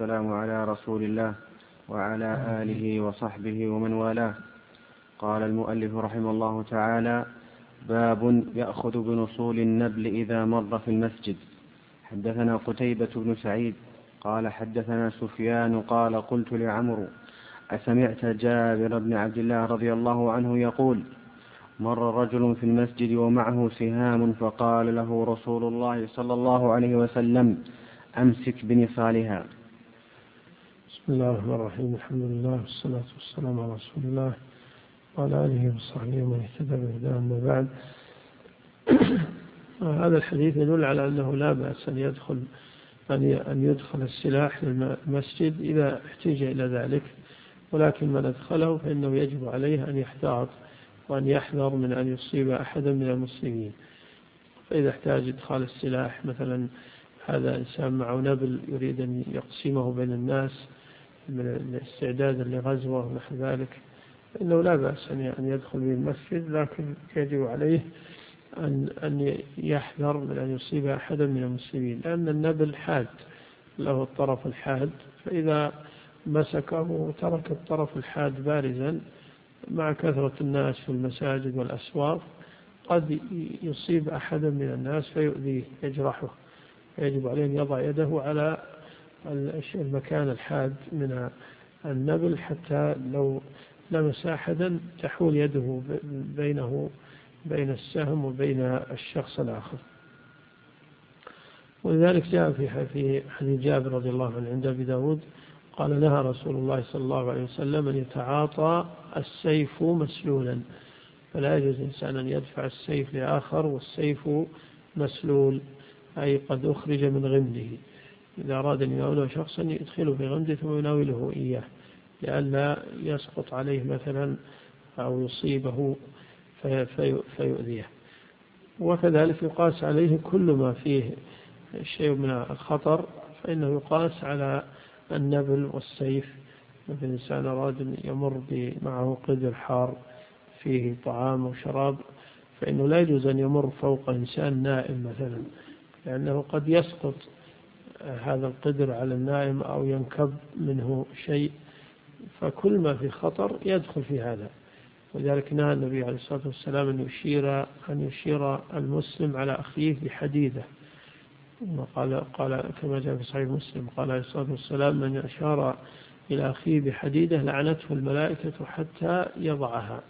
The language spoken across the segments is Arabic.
والسلام على رسول الله وعلى آله وصحبه ومن والاه. قال المؤلف رحمه الله تعالى: باب يأخذ بنصول النبل إذا مر في المسجد. حدثنا قتيبة بن سعيد قال حدثنا سفيان قال: قلت لعمرو: أسمعت جابر بن عبد الله رضي الله عنه يقول: مر رجل في المسجد ومعه سهام فقال له رسول الله صلى الله عليه وسلم: أمسك بنصالها. بسم الله الرحمن الرحيم. الحمد لله والصلاة والسلام على رسول الله وعلى آله وصحبه ومن اهتدى بهداه. أما بعد، هذا الحديث يدل على أنه لا بأس أن يدخل السلاح للمسجد إذا احتاج إلى ذلك، ولكن من أدخله فإنه يجب عليه أن يحتاط وأن يحذر من أن يصيب أحدا من المسلمين. فإذا احتاج إدخال السلاح، مثلا هذا إنسان معه نبل يريد أن يقسمه بين الناس من الاستعداد لغزوة ونحو ذلك، فإنه لا بأس أن يدخل به المسجد، لكن يجب عليه أن يحذر من أن يصيب أحدا من المسلمين، لأن النبل حاد له الطرف الحاد، فإذا مسكه وترك الطرف الحاد بارزا مع كثرة الناس في المساجد والأسواق قد يصيب أحدا من الناس فيؤذيه يجرحه، يجب عليه أن يضع يده على المكان الحاد من النبل حتى لو لمس أحدا تحول يده بين السهم وبين الشخص الآخر. ولذلك جاء في حديث جابر رضي الله عنه عند أبي داود قال: نهى رسول الله صلى الله عليه وسلم أن يتعاطى السيف مسلولا، فلا يجوز إنسان أن يدفع السيف لآخر والسيف مسلول، أي قد أخرج من غمده. إذا أراد أن يناوله شخصا يدخله في غمده ثم يناوله إياه لئلا يسقط عليه مثلا أو يصيبه فيؤذيه. وكذلك يقاس عليه كل ما فيه شيء من الخطر، فإنه يقاس على النبل والسيف. مثل إنسان أراد أن يمر معه قدر حار فيه طعام وشراب، فإنه لا يجوز أن يمر فوق إنسان نائم مثلا، لأنه قد يسقط هذا القدر على النائم أو ينكب منه شيء، فكل ما في خطر يدخل في هذا. ولذلك نهى النبي عليه الصلاة والسلام أن يشير المسلم على أخيه بحديدة، قال كما جاء في صحيح مسلم قال عليه الصلاة والسلام: من أشار إلى أخيه بحديدة لعنته الملائكة حتى يضعها.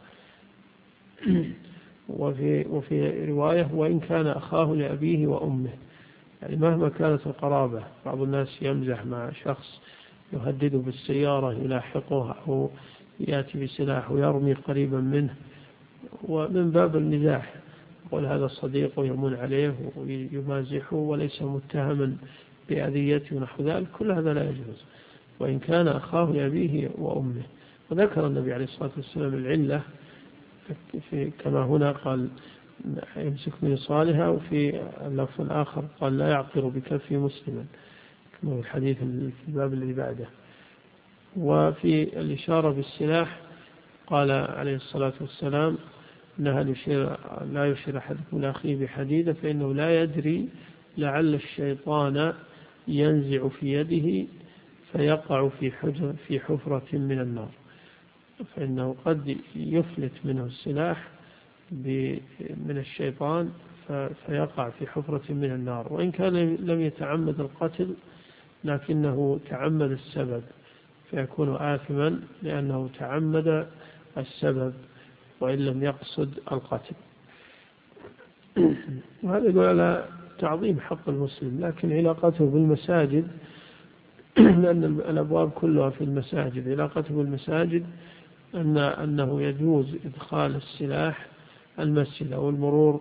وفي رواية: وإن كان أخاه لأبيه وأمه، يعني مهما كانت القرابة. بعض الناس يمزح مع شخص يهدده بالسيارة يلاحقه أو يأتي بسلاح ويرمي قريبا منه، ومن باب المزاح يقول هذا الصديق ويمن عليه ويمازحه وليس متهما بأذيته ونحو ذلك، كل هذا لا يجوز. وإن كان أخاه لأبيه وأمه. وذكر النبي عليه الصلاة والسلام العلة كما هنا قال: يمسك بنصالها، وفي اللفظ الآخر قال: لا يعقر بكف مسلما، كما في الحديث في الباب الذي بعده. وفي الإشارة بالسلاح قال عليه الصلاة والسلام: إنها لا يشير أحدكم لأخيه بحديدة فإنه لا يدري لعل الشيطان ينزع في يده فيقع في حفرة من النار، فإنه قد يفلت منه السلاح من الشيطان فيقع في حفرة من النار. وإن كان لم يتعمد القتل لكنه تعمد السبب فيكون آثما لأنه تعمد السبب وإن لم يقصد القتل. وهذا يدل على تعظيم حق المسلم. لكن علاقته بالمساجد لأن الأبواب كلها في المساجد، علاقته بالمساجد أنه يجوز إدخال السلاح المسجد أو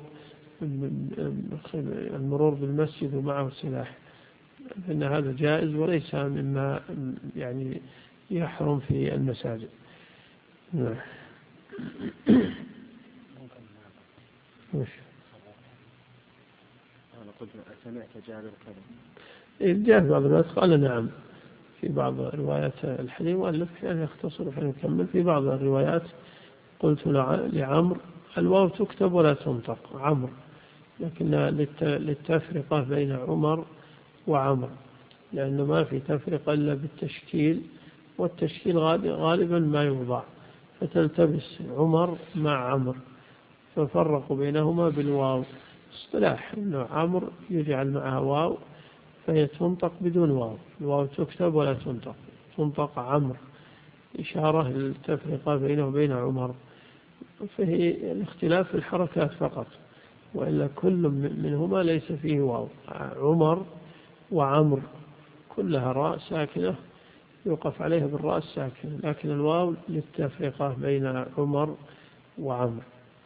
المرور بالمسجد ومعه سلاح، فإن هذا جائز وليس مما يعني يحرم في المساجد. نعم. أنا قلت: سمعت جابر كذا. جاء بعض الناس قال نعم في بعض روايات الحديث، وألف يعني يختصر فنكمل. في بعض الروايات قلت لعمر: الواو تكتب ولا تنطق عمر، لكن للتفرقة بين عمر وعمر، لأنه ما في تفرقة إلا بالتشكيل، والتشكيل غالبا ما يوضع، فتلتبس عمر مع عمر، ففرقوا بينهما بالواو اصطلاح، إنه عمر يجعل معها واو فهي تنطق بدون واو، الواو تكتب ولا تنطق، تنطق عمر، إشارة للتفرقة بينه وبين عمر. فهي الاختلاف في الحركات فقط، وإلا كل منهما ليس فيه واو. عمر وعمر كلها راء ساكنة يوقف عليها بالراء الساكنة، لكن الواو للتفرقة بين عمر وعمر.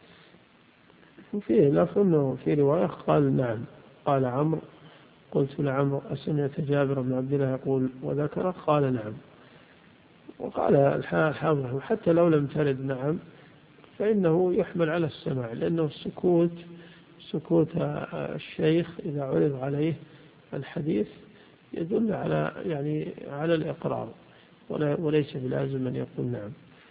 وفيه لفظ في رواية قال نعم، قال عمرو قلت لعمرو أسمعت جابر بن عبد الله يقول وذكر؟ قال نعم. وقال الحافظ حتى لو لم ترد نعم فإنه يحمل على السماع، لأنه سكوت الشيخ إذا عرض عليه الحديث يدل على الإقرار، وليس بلازم أن يقول نعم.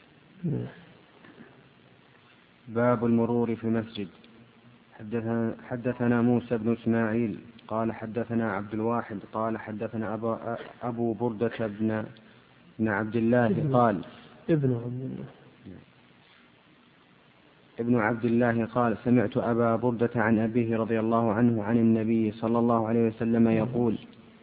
باب المرور في المسجد. حدثنا موسى بن إسماعيل قال حدثنا عبد الواحد قال حدثنا أبو بردة بن عبد الله قال ابن عبد الله قال سمعت أبا بردة عن أبيه رضي الله عنه عن النبي صلى الله عليه وسلم يقول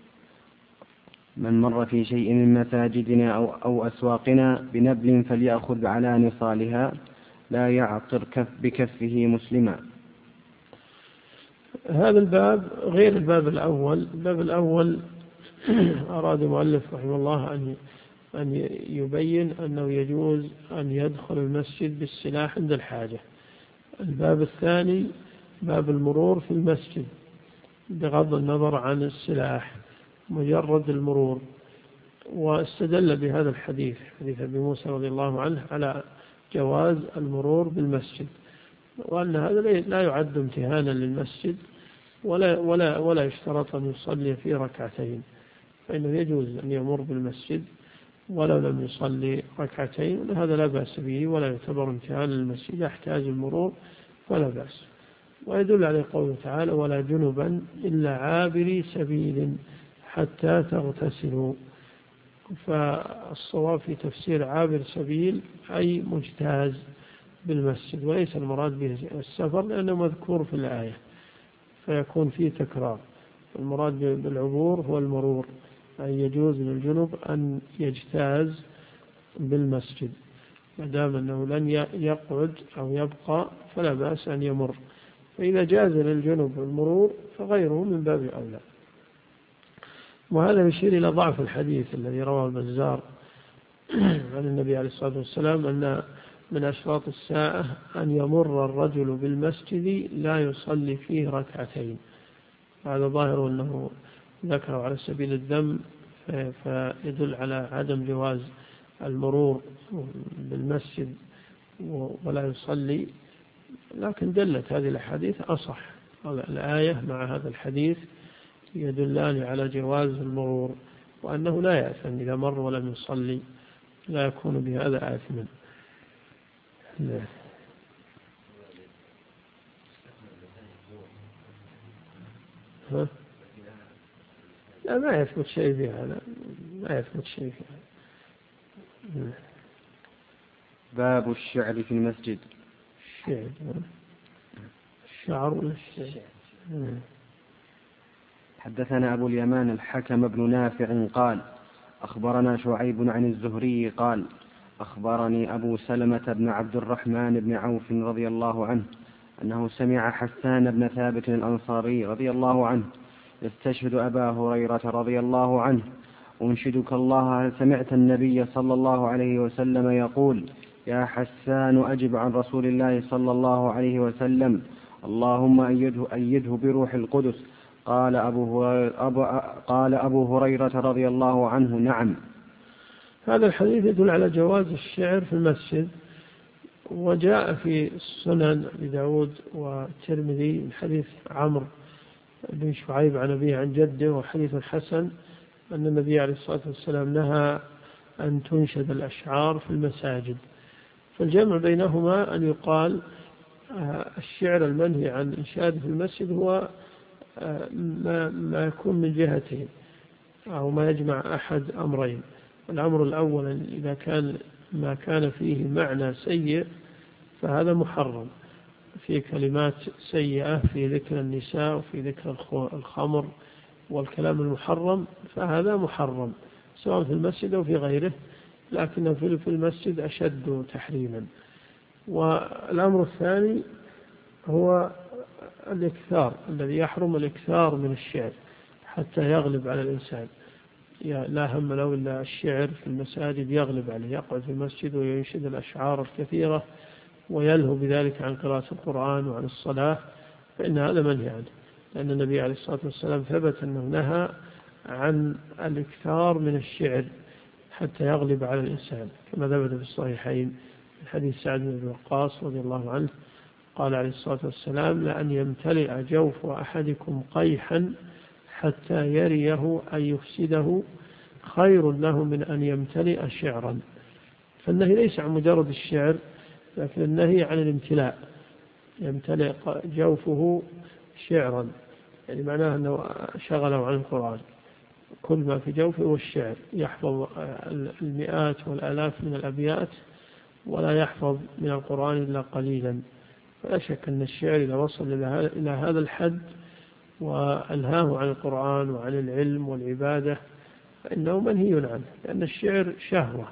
من مر في شيء من مساجدنا أو أسواقنا بنبل فليأخذ على نصالها لا يعطر بكفه مسلما. هذا الباب غير الباب الأول. الباب الأول أراد المؤلف رحمه الله أن يبين أنه يجوز أن يدخل المسجد بالسلاح عند الحاجة. الباب الثاني باب المرور في المسجد بغض النظر عن السلاح، مجرد المرور. واستدل بهذا الحديث، حديث أبي موسى رضي الله عنه، على جواز المرور بالمسجد، وأن هذا لا يعد امتهانا للمسجد ولا يشترط أن يصلي فيه ركعتين، فإنه يجوز أن يمر بالمسجد ولو لم يصلي ركعتين، هذا لا بأس به ولا يعتبر امتهانا للمسجد، يحتاج المرور فلا بأس. ويدل عليه قوله تعالى ولا جنبا إلا عابري سبيل حتى تغتسلوا. فالصواب في تفسير عابر سبيل أي مجتاز بالمسجد، وليس المراد به السفر لأنه مذكور في الآية فيكون فيه تكرار. المراد بالعبور هو المرور، أي يجوز للجنب أن يجتاز بالمسجد ما دام أنه لن يقعد أو يبقى فلا بأس أن يمر. فإذا جاز للجنب المرور فغيره من باب أولى. وهذا يشير إلى ضعف الحديث الذي رواه البزار عن النبي عليه الصلاة والسلام أن من أشراط الساعة أن يمر الرجل بالمسجد لا يصلي فيه ركعتين. هذا ظاهر أنه ذكره على سبيل الذم، فيدل على عدم جواز المرور بالمسجد ولا يصلي. لكن دلت هذه الأحاديث أصح، الآية مع هذا الحديث يدلان على جواز المرور، وأنه لا يأثم إذا مر ولم يصلي، لا يكون بهذا آثما. لا ما يثبت شيء في هذا، ما يثبت شيء في هذا. باب الشعر في المسجد. الشعر ولا الشعر؟ حدثنا أبو اليمان الحكم بن نافع قال أخبرنا شعيب عن الزهري قال أخبرني أبو سلمة بن عبد الرحمن بن عوف رضي الله عنه أنه سمع حسان بن ثابت الأنصاري رضي الله عنه يستشهد أبا هريرة رضي الله عنه أنشدك الله هل سمعت النبي صلى الله عليه وسلم يقول يا حسان أجب عن رسول الله صلى الله عليه وسلم اللهم أيده بروح القدس. قال أبو هريرة رضي الله عنه نعم. هذا الحديث يدل على جواز الشعر في المسجد، وجاء في السنن لداود والترمذي من حديث عمرو بن شعيب عن أبيه عن جده وحديث الحسن أن النبي عليه الصلاة والسلام نهى أن تنشد الأشعار في المساجد. فالجمع بينهما أن يقال الشعر المنهي عن إنشاده في المسجد هو ما يكون من جهتين. أو ما يجمع أحد أمرين. الأمر الأول إذا كان ما كان فيه معنى سيء فهذا محرم، في كلمات سيئة في ذكر النساء وفي ذكر الخمر والكلام المحرم، فهذا محرم سواء في المسجد أو في غيره، لكن في المسجد أشد تحريما. والأمر الثاني هو الإكثار، الذي يحرم الإكثار من الشعر حتى يغلب على الإنسان. لا هم له إلا الشعر في المساجد يغلب عليه، يقعد في المسجد وينشد الأشعار الكثيرة ويلهو بذلك عن قراءة القرآن وعن الصلاة، فإن هذا منهي عنه، لأن النبي عليه الصلاة والسلام ثبت أنه نهى عن الإكثار من الشعر حتى يغلب على الإنسان، كما ثبت في الصحيحين من حديث سعد بن وقاص رضي الله عنه قال عليه الصلاة والسلام: لأن يمتلئ جوف أحدكم قيحا حتى يريه أن يفسده خير له من أن يمتلئ شعرا. فالنهي ليس عن مجرد الشعر، لكن النهي عن الامتلاء، يمتلئ جوفه شعرا، يعني معناه أنه شغله عن القرآن، كل ما في جوفه هو الشعر، يحفظ المئات والآلاف من الأبيات ولا يحفظ من القرآن إلا قليلا. فلا شك أن الشعر إذا وصل إلى هذا الحد وألهاه عن القرآن وعن العلم والعبادة فإنه منهي عنه، لأن الشعر شهوة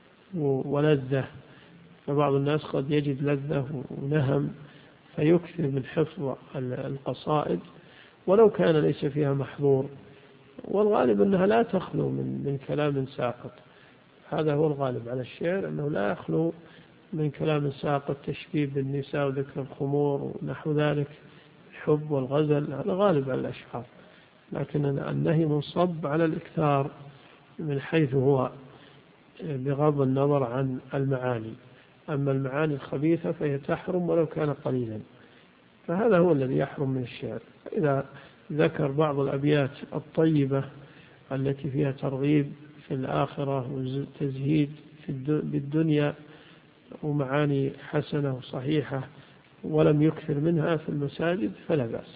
ولذة، فبعض الناس قد يجد لذة ونهم فيكثر من حفظ القصائد ولو كان ليس فيها محظور، والغالب أنها لا تخلو من كلام ساقط. هذا هو الغالب على الشعر، أنه لا يخلو من كلام ساقط، تشبيه بالنساء وذكر الخمور ونحو ذلك، الحب والغزل، هذا غالب على الأشعار. لكن النهي منصب على الإكثار من حيث هو بغض النظر عن المعاني، أما المعاني الخبيثة فهي تحرم ولو كان قليلا، فهذا هو الذي يحرم من الشعر. إذا ذكر بعض الأبيات الطيبة التي فيها ترغيب في الآخرة وتزهيد بالدنيا ومعاني حسنة وصحيحة ولم يكثر منها في المساجد فلا بأس.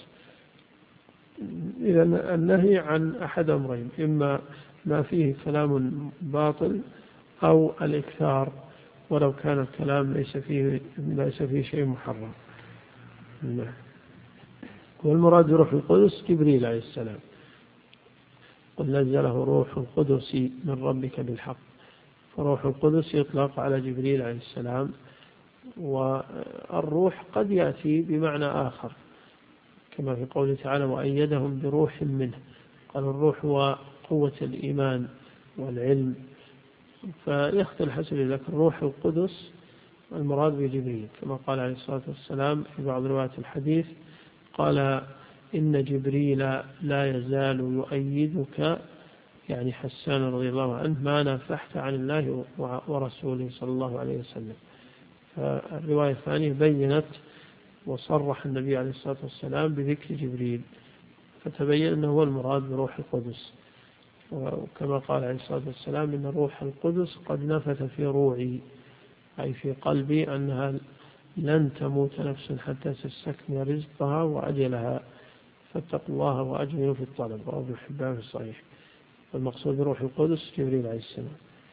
إذا النهي عن أحد أمرين: إما ما فيه كلام باطل أو الإكثار ولو كان الكلام ليس فيه شيء محرم. والمراد بروح القدس جبريل عليه السلام، قل نزله روح القدس من ربك بالحق، فروح القدس يطلق على جبريل عليه السلام. والروح قد يأتي بمعنى آخر كما في قوله تعالى: وأيدهم بروح منه، قال الروح هو قوة الإيمان والعلم، فيختلف حسب ذلك. روح القدس المراد بجبريل، كما قال عليه الصلاة والسلام في بعض روايات الحديث قال: إن جبريل لا يزال يؤيدك، يعني حسان رضي الله عنه، ما نفحت عن الله ورسوله صلى الله عليه وسلم. فالرواية الثانية بينت وصرح النبي عليه الصلاة والسلام بذكر جبريل، فتبين أنه هو المراد بروح القدس. وكما قال عليه الصلاة والسلام: إن روح القدس قد نفث في روعي، أي في قلبي، أنها لن تموت نفس حتى تستكمل رزقها وأجلها، فاتقوا الله وأجملوا في الطلب. رواه ابن حبان في الصحيح. المقصود بروح القدس جبريل عليه السلام.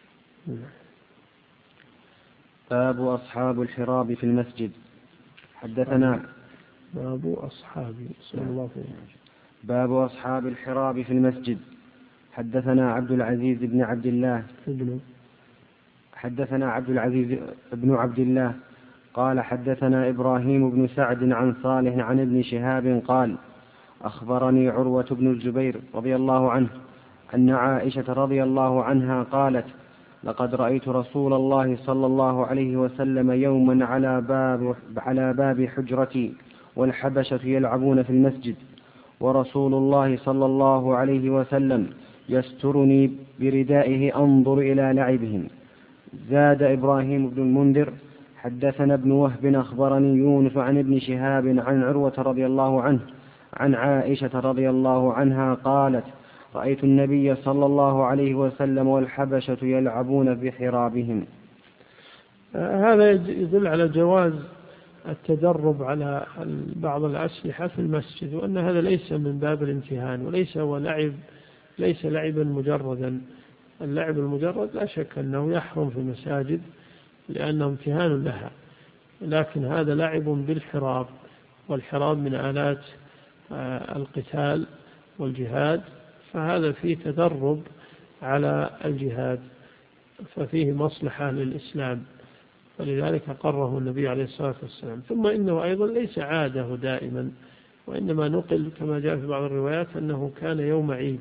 باب أصحاب الحراب في المسجد. حدثنا باب أصحاب صلى الله عليه وسلم. باب أصحاب الحراب في المسجد. حدثنا عبد العزيز بن عبد الله حدثنا عبد العزيز بن عبد الله قال حدثنا إبراهيم بن سعد عن صالح عن ابن شهاب قال: أخبرني عروة بن الزبير رضي الله عنه أن عائشة رضي الله عنها قالت: لقد رأيت رسول الله صلى الله عليه وسلم يوما على باب حجرتي والحبشة يلعبون في المسجد، ورسول الله صلى الله عليه وسلم يسترني بردائه أنظر إلى لعبهم. زاد إبراهيم بن المنذر: حدثنا ابن وهب أخبرني يونس عن ابن شهاب عن عروة رضي الله عنه عن عائشة رضي الله عنها قالت: رأيت النبي صلى الله عليه وسلم والحبشة يلعبون بحرابهم. هذا يدل على جواز التدرب على بعض الأسلحة في المسجد، وأن هذا ليس من باب الامتهان وليس هو لعب ليس لعبا مجردا. اللعب المجرد لا شك أنه يحرم في المساجد لأنه امتهان لها، لكن هذا لعب بالحراب، والحراب من آلات القتال والجهاد، فهذا فيه تدرب على الجهاد، ففيه مصلحة للإسلام، فلذلك قره النبي عليه الصلاة والسلام. ثم إنه أيضا ليس عاده دائما، وإنما نقل كما جاء في بعض الروايات أنه كان يوم عيد،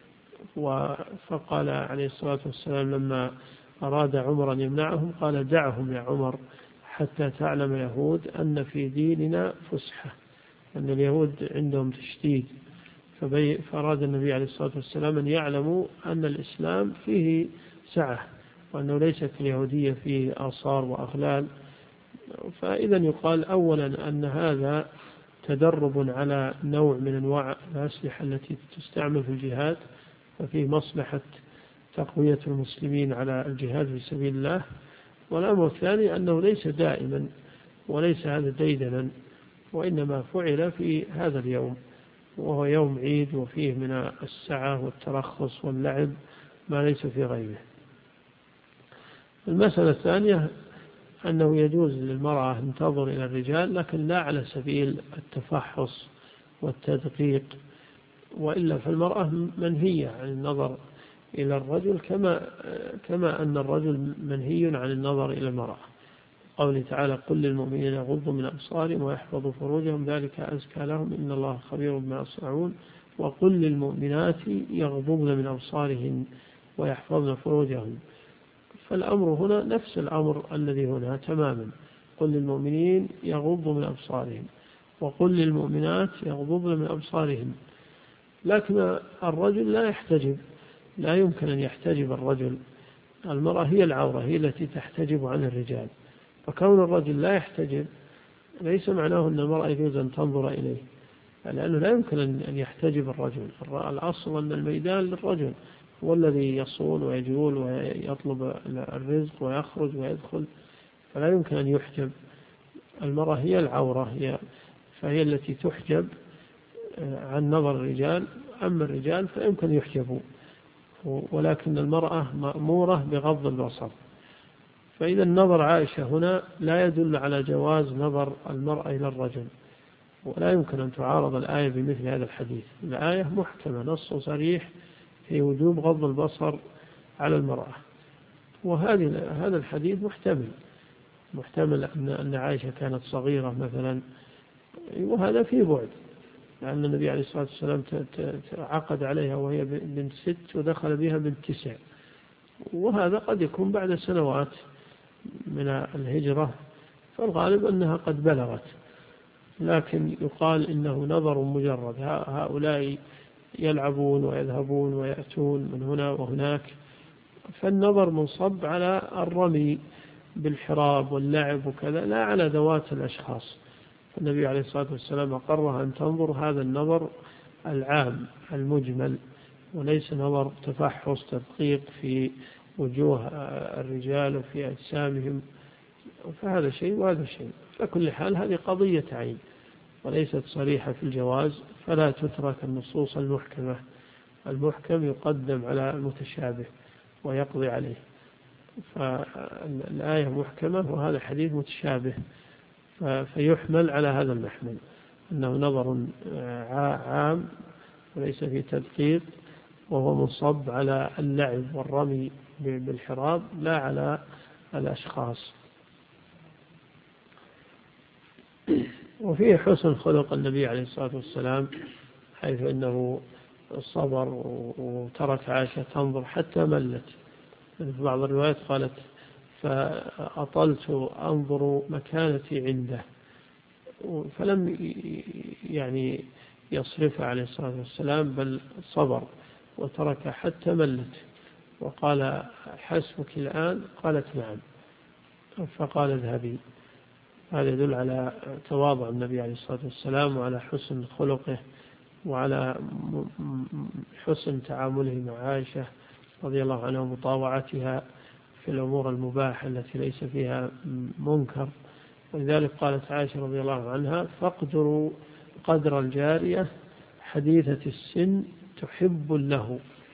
فقال عليه الصلاة والسلام لما أراد عمر أن يمنعهم قال: دعهم يا عمر حتى تعلم يهود أن في ديننا فسحة، أن اليهود عندهم تشديد. فأراد النبي عليه الصلاة والسلام أن يعلموا أن الإسلام فيه سعة، وأنه ليس كاليهودية فيه آثار وأغلال. فإذا يقال أولا أن هذا تدرب على نوع من أنواع الأسلحة التي تستعمل في الجهاد، ففيه مصلحة تقوية المسلمين على الجهاد في سبيل الله. والأمر الثاني أنه ليس دائما، وليس هذا ديدنا، وإنما فعل في هذا اليوم، وهو يوم عيد وفيه من السعة والترخص واللعب ما ليس في غيره. المسألة الثانية أنه يجوز للمرأة أن تنظر إلى الرجال، لكن لا على سبيل التفحص والتدقيق، وإلا فالمرأة منهية عن النظر إلى الرجل كما أن الرجل منهي عن النظر إلى المرأة. قوله تعالى: قل للمؤمنين يغضوا من أبصارهم ويحفظوا فروجهم ذلك أزكى لهم إن الله خبير بما يصنعون. وقل للمؤمنات يغضضن من أبصارهن ويحفظن فروجهن. فالأمر هنا نفس الأمر الذي هنا تماما: قل للمؤمنين يغضوا من أبصارهم، وقل للمؤمنات يغضضن من أبصارهن. لكن الرجل لا يحتجب، لا يمكن أن يحتجب الرجل، المرأة هي العورة، هي التي تحتجب عن الرجال. فكون الرجل لا يحتجب ليس معناه أن المرأة يجوز أن تنظر إليه، لأنه لا يمكن أن يحتجب الرجل. الأصل أن الميدان للرجل، هو الذي يصون ويجول ويطلب الرزق ويخرج ويدخل، فلا يمكن أن يحجب. المرأة هي العورة، فهي التي تحجب عن نظر الرجال، أما الرجال فيمكن يحجبوا، ولكن المرأة مأمورة بغض البصر. فإذا نظر عائشة هنا لا يدل على جواز نظر المرأة إلى الرجل، ولا يمكن أن تعارض الآية بمثل هذا الحديث. الآية محكمة، نص صريح في وجوب غض البصر على المرأة، وهذا الحديث محتمل أن عائشة كانت صغيرة مثلا، وهذا فيه بعد، لأن النبي عليه الصلاة والسلام عقد عليها وهي بنت 6 ودخل بها بنت 9، وهذا قد يكون بعد سنوات من الهجرة، فالغالب أنها قد بلغت. لكن يقال إنه نظر مجرد، هؤلاء يلعبون ويذهبون ويأتون من هنا وهناك، فالنظر منصب على الرمي بالحراب واللعب وكذا، لا على ذوات الأشخاص. النبي عليه الصلاة والسلام أقرها أن تنظر هذا النظر العام المجمل، وليس نظر تفحص تدقيق في وجوه الرجال وفي أجسامهم، فهذا شيء وهذا شيء. فكل حال هذه قضية عين وليست صريحة في الجواز، فلا تترك النصوص المحكمة. المحكم يقدم على المتشابه ويقضي عليه، فالآية محكمة وهذا حديث متشابه، فيحمل على هذا المحمل أنه نظر عام وليس فيه تدقيق، وهو منصب على اللعب والرمي بالحراب لا على الأشخاص. وفيه حسن خلق النبي عليه الصلاة والسلام، حيث أنه صبر وترك عائشة تنظر حتى ملت. في بعض الروايات قالت: فأطلت أنظر مكانتي عنده، فلم يصرف عليه الصلاة والسلام، بل صبر وترك حتى ملت، وقال: حسبك الآن؟ قالت: نعم. فقال: اذهبي. هذا يدل على تواضع النبي عليه الصلاة والسلام، وعلى حسن خلقه، وعلى حسن تعامله مع عائشة رضي الله عنها ومطاوعتها في الأمور المباحة التي ليس فيها منكر. ولذلك قالت عائشة رضي الله عنها: فاقدروا قدر الجارية حديثة السن تحب له.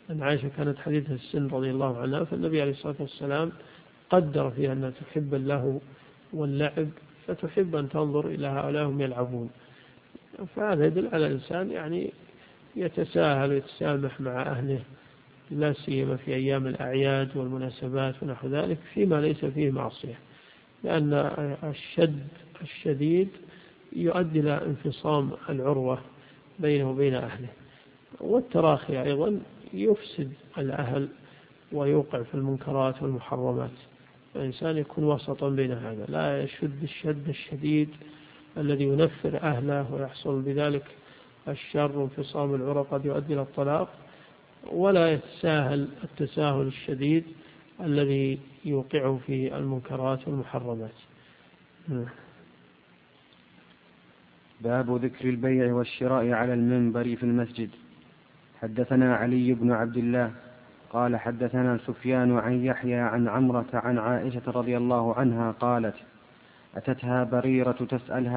أن عائشة كانت حديثة السن رضي الله عنها، فالنبي عليه الصلاة والسلام قدر فيها أنها تحب اللهو واللعب، فتحب أن تنظر إلى هؤلاء هم يلعبون. فهذا يدل على الإنسان يعني يتساهل ويتسامح مع أهله، لا سيما في أيام الأعياد والمناسبات ونحو ذلك، فيما ليس فيه معصية، لأن الشد الشديد يؤدي إلى انفصام العروة بينه وبين أهله، والتراخي أيضا يفسد الأهل ويوقع في المنكرات والمحرمات. الإنسان يكون وسطا بين هذا، لا يشد الشد الشديد الذي ينفر أهله ويحصل بذلك الشر وانفصام العروة قد يؤدي إلى الطلاق، ولا يتساهل التساهل الشديد الذي يوقعه في المنكرات والمحرمات. باب ذكر البيع والشراء على المنبر في المسجد. حدثنا علي بن عبد الله قال حدثنا سفيان عن يحيى عن عمرة عن عائشة رضي الله عنها قالت: أتتها بريرة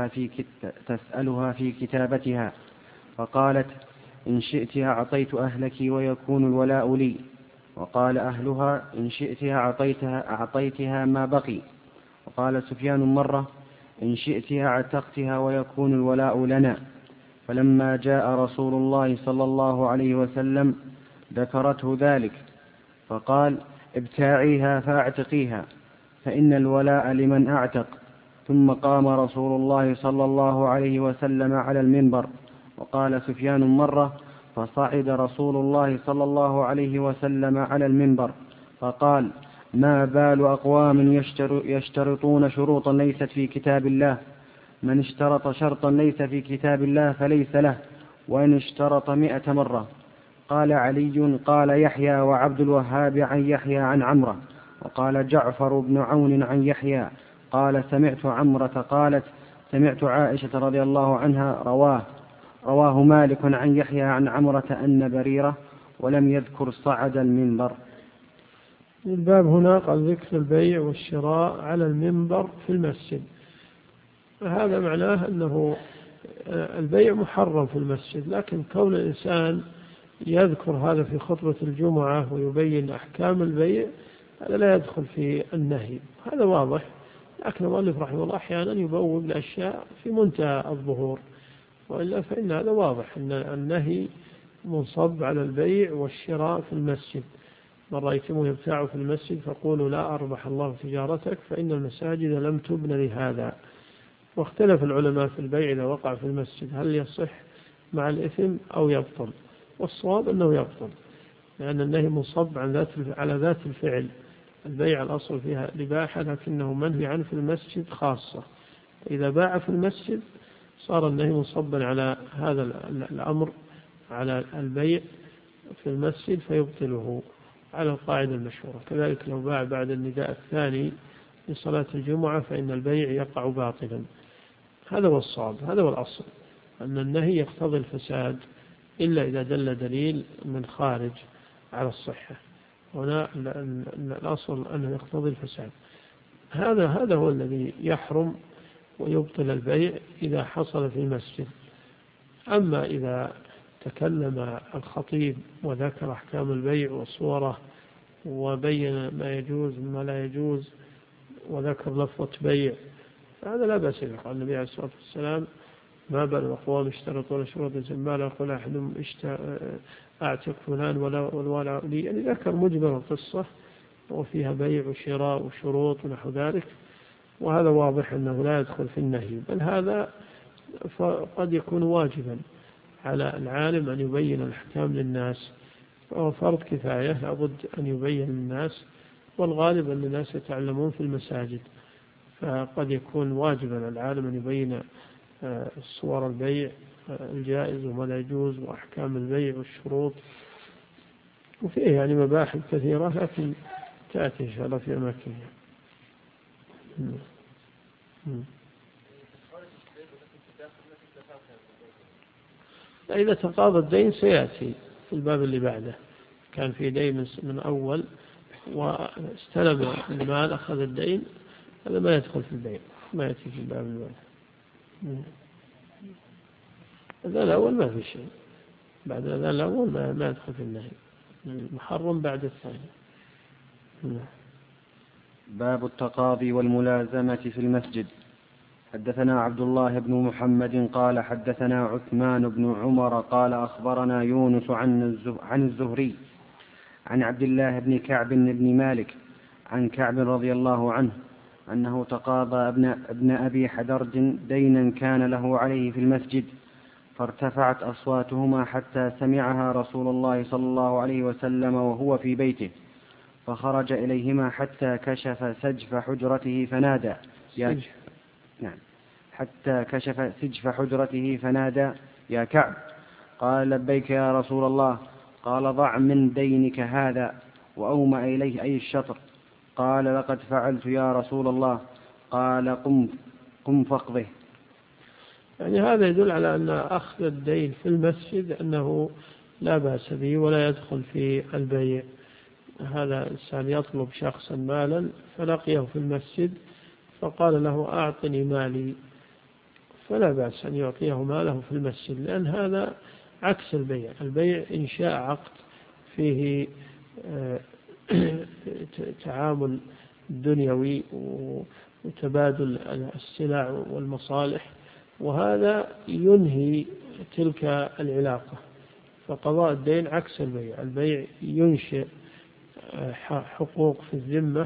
تسألها في كتابتها، فقالت: إن شئت أعطيت أهلك ويكون الولاء لي. وقال أهلها: إن شئت أعطيتها ما بقي. وقال سفيان مرة: إن شئت أعتقتها ويكون الولاء لنا. فلما جاء رسول الله صلى الله عليه وسلم ذكرته ذلك، فقال: ابتاعيها فاعتقيها، فإن الولاء لمن أعتق. ثم قام رسول الله صلى الله عليه وسلم على المنبر. وقال سفيان مرة: فصعد رسول الله صلى الله عليه وسلم على المنبر فقال: ما بال أقوام يشترطون شروطا ليست في كتاب الله، من اشترط شرطا ليس في كتاب الله فليس له، وإن اشترط 100 مرة. قال علي: قال يحيى وعبد الوهاب عن يحيى عن عمرة. وقال جعفر بن عون عن يحيى قال: سمعت عمرة قالت: سمعت عائشة رضي الله عنها رواه مالك عن يحيى عن عمرة أن بريرة، ولم يذكر صعد المنبر. الباب هنا قال ذكر البيع والشراء على المنبر في المسجد. هذا معناه أنه البيع محرم في المسجد، لكن كون الإنسان يذكر هذا في خطبة الجمعة ويبين أحكام البيع هذا لا يدخل في النهي، هذا واضح. لكن المؤلف رحمه الله أحيانا يبوب الأشياء في منتهى الظهور، وإلا فإن هذا واضح أن النهي منصب على البيع والشراء في المسجد. من رأيتموه يبتاع في المسجد فقولوا لا أربح الله تجارتك، فإن المساجد لم تبن لهذا. واختلف العلماء في البيع إذا وقع في المسجد هل يصح مع الإثم أو يبطل، والصواب أنه يبطل، لأن النهي منصب على ذات الفعل. البيع الأصل فيها الإباحة، لكنه منهي عنه في المسجد خاصة. إذا باع في المسجد صار النهي منصبا على هذا الأمر، على البيع في المسجد، فيبطله على القاعدة المشهورة. كذلك لو باع بعد النداء الثاني لصلاة الجمعة فإن البيع يقع باطلا. هذا هو الصواب، هذا هو الأصل، أن النهي يقتضي الفساد إلا إذا دل دليل من خارج على الصحة. هنا الأصل أنه يقتضي الفساد. هذا هو الذي يحرم ويبطل البيع إذا حصل في المسجد. أما إذا تكلم الخطيب وذكر أحكام البيع وصوره وبين ما يجوز وما لا يجوز وذكر لفظة بيع، فهذا لا بأس به. قال النبي عليه الصلاة والسلام: ما بال الأقوام اشترطوا شروطا ما لا يقول أحد أعتق فلان ولا لي، يعني ذكر مجمل القصة وفيها بيع وشراء وشروط ونحو ذلك، وهذا واضح أنه لا يدخل في النهي، بل هذا قد يكون واجبا على العالم أن يبين الأحكام للناس، فهو فرض كفاية لابد أن يبين للناس، والغالب أن الناس يتعلمون في المساجد، فقد يكون واجبا على العالم أن يبين صور البيع الجائز وما لا يجوز وأحكام البيع والشروط، وفيه يعني مباحث كثيرة لكن تأتي إن شاء الله في أماكنها. إذا تقاضى الدين سيأتي في الباب اللي بعده، كان في دين من أول واستلم المال أخذ الدين، هذا ما يدخل في البيع، ما يأتي في الباب اللي بعده. هذا الأول ما في شيء، بعد هذا الأول ما يدخل في النهي. المحرم بعد الثاني. باب التقاضي والملازمة في المسجد. حدثنا عبد الله بن محمد قال حدثنا عثمان بن عمر قال أخبرنا يونس عن الزهري عن عبد الله بن كعب بن مالك عن كعب رضي الله عنه أنه تقاضى ابن أبي حدرج دينا كان له عليه في المسجد، فارتفعت أصواتهما حتى سمعها رسول الله صلى الله عليه وسلم وهو في بيته، فخرج إليهما حتى كشف سجف حجرته فنادى يا كعب. قال لبيك يا رسول الله. قال ضع من دينك هذا، وأومأ إليه أي الشطر. قال لقد فعلت يا رسول الله. قال قم فاقضه. يعني هذا يدل على أن أخذ الدين في المسجد أنه لا بأس به ولا يدخل في البيع. هذا الإنسان يطلب شخصا مالا فلقيه في المسجد فقال له أعطني مالي، فلا بأس أن يعطيه ماله في المسجد، لأن هذا عكس البيع. البيع إنشاء عقد فيه تعامل دنيوي وتبادل السلع والمصالح، وهذا ينهي تلك العلاقة. فقضاء الدين عكس البيع. البيع ينشئ حقوق في الذمة،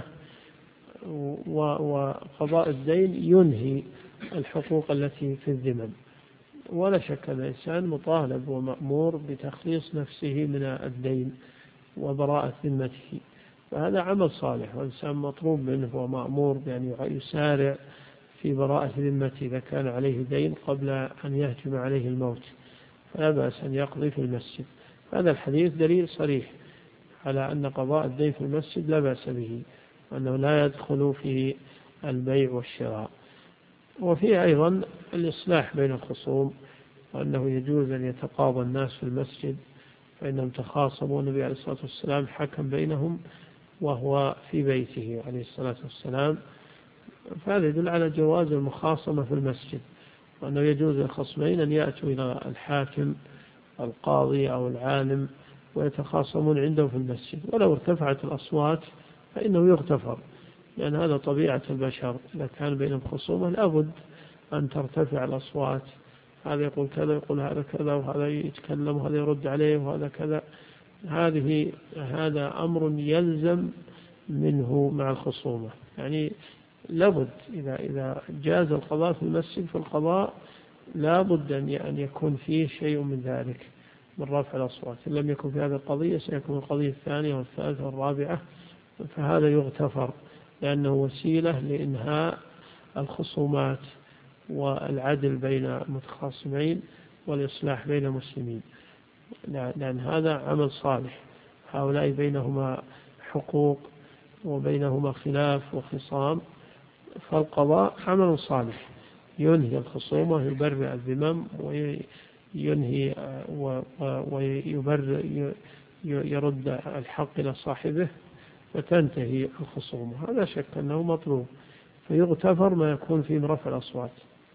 وقضاء الدين ينهي الحقوق التي في الذمم. ولا شك أن الإنسان مطالب ومأمور بتخليص نفسه من الدين وبراءة ذمته، فهذا عمل صالح، والإنسان مطلوب منه ومأمور بأن يسارع في براءة ذمته إذا كان عليه دين قبل أن يهجم عليه الموت، فلا بأس أن يقضي في المسجد. هذا الحديث دليل صريح على أن قضاء الدين في المسجد لا بأس به، وأنه لا يدخل في البيع والشراء. وفيه أيضا الإصلاح بين الخصوم، وأنه يجوز أن يتقاضى الناس في المسجد فإنهم تخاصموا، والنبي عليه الصلاة والسلام حكم بينهم وهو في بيته عليه الصلاة والسلام. فهذا يدل على جواز المخاصمة في المسجد، وأنه يجوز للخصمين أن يأتوا إلى الحاكم القاضي أو العالم ويتخاصمون عنده في المسجد، ولو ارتفعت الأصوات فإنه يغتفر، لأن هذا طبيعة البشر. إذا كان بينهم خصومة لابد أن ترتفع الأصوات، هذا يقول كذا يقول هذا كذا، وهذا يتكلم وهذا يرد عليه وهذا كذا. هذا أمر يلزم منه مع الخصومة. يعني لابد إذا جاز القضاء في المسجد فالقضاء لابد أن يكون فيه شيء من ذلك من رفع الأصوات. إن لم يكن في هذه القضية سيكون القضية الثانية والثالثة والرابعة، فهذا يغتفر لأنه وسيلة لإنهاء الخصومات والعدل بين المتخاصمين والإصلاح بين المسلمين، لأن هذا عمل صالح. هؤلاء بينهما حقوق وبينهما خلاف وخصام، فالقضاء عمل صالح ينهي الخصومة ويبرئ الذمم وينهي ويرد الحق إلى صاحبه فتنتهي الخصومة. هذا شك أنه مطلوب، فيغتفر ما يكون فيه من رفع الأصوات.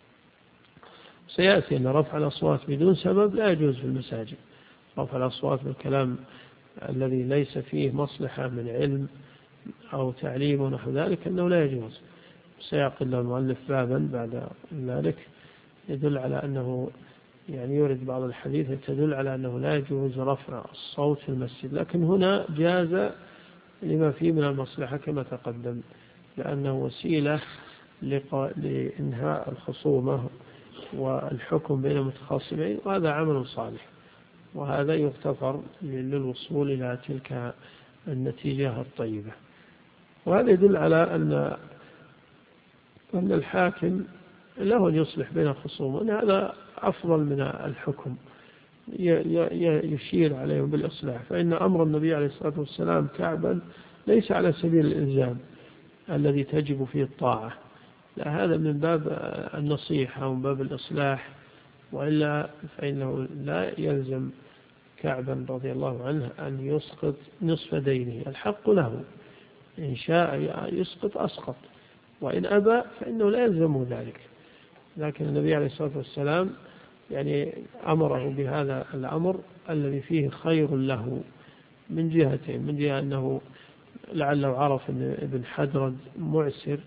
سيأتي أن رفع الأصوات بدون سبب لا يجوز في المساجد. رفع الأصوات بالكلام الذي ليس فيه مصلحة من علم أو تعليم ونحو ذلك أنه لا يجوز. سيقل المؤلف بابا بعد ذلك يدل على أنه يعني يورد بعض الحديث تدل على أنه لا يجوز رفع الصوت في المسجد، لكن هنا جاز لما فيه من المصلحة كما تقدم، لأنه وسيلة لإنهاء الخصومة والحكم بين المتخاصمين، وهذا عمل صالح، وهذا يغتفر للوصول إلى تلك النتيجة الطيبة. وهذا يدل على أن الحاكم له أن يصلح بين الخصوم، وأن هذا أفضل من الحكم، يشير عليهم بالإصلاح. فإن أمر النبي عليه الصلاة والسلام كعبا ليس على سبيل الإلزام الذي تجب فيه الطاعة، لا، هذا من باب النصيحة ومن باب الإصلاح، وإلا فإنه لا يلزم كعبا رضي الله عنه أن يسقط نصف دينه. الحق له، إن شاء يسقط أسقط، وإن أبى فإنه لا يلزمه ذلك. لكن النبي عليه الصلاة والسلام يعني أمره بهذا الأمر الذي فيه خير له، من جهتين: من جهة أنه لعله عرف أن ابن حدرد معسر،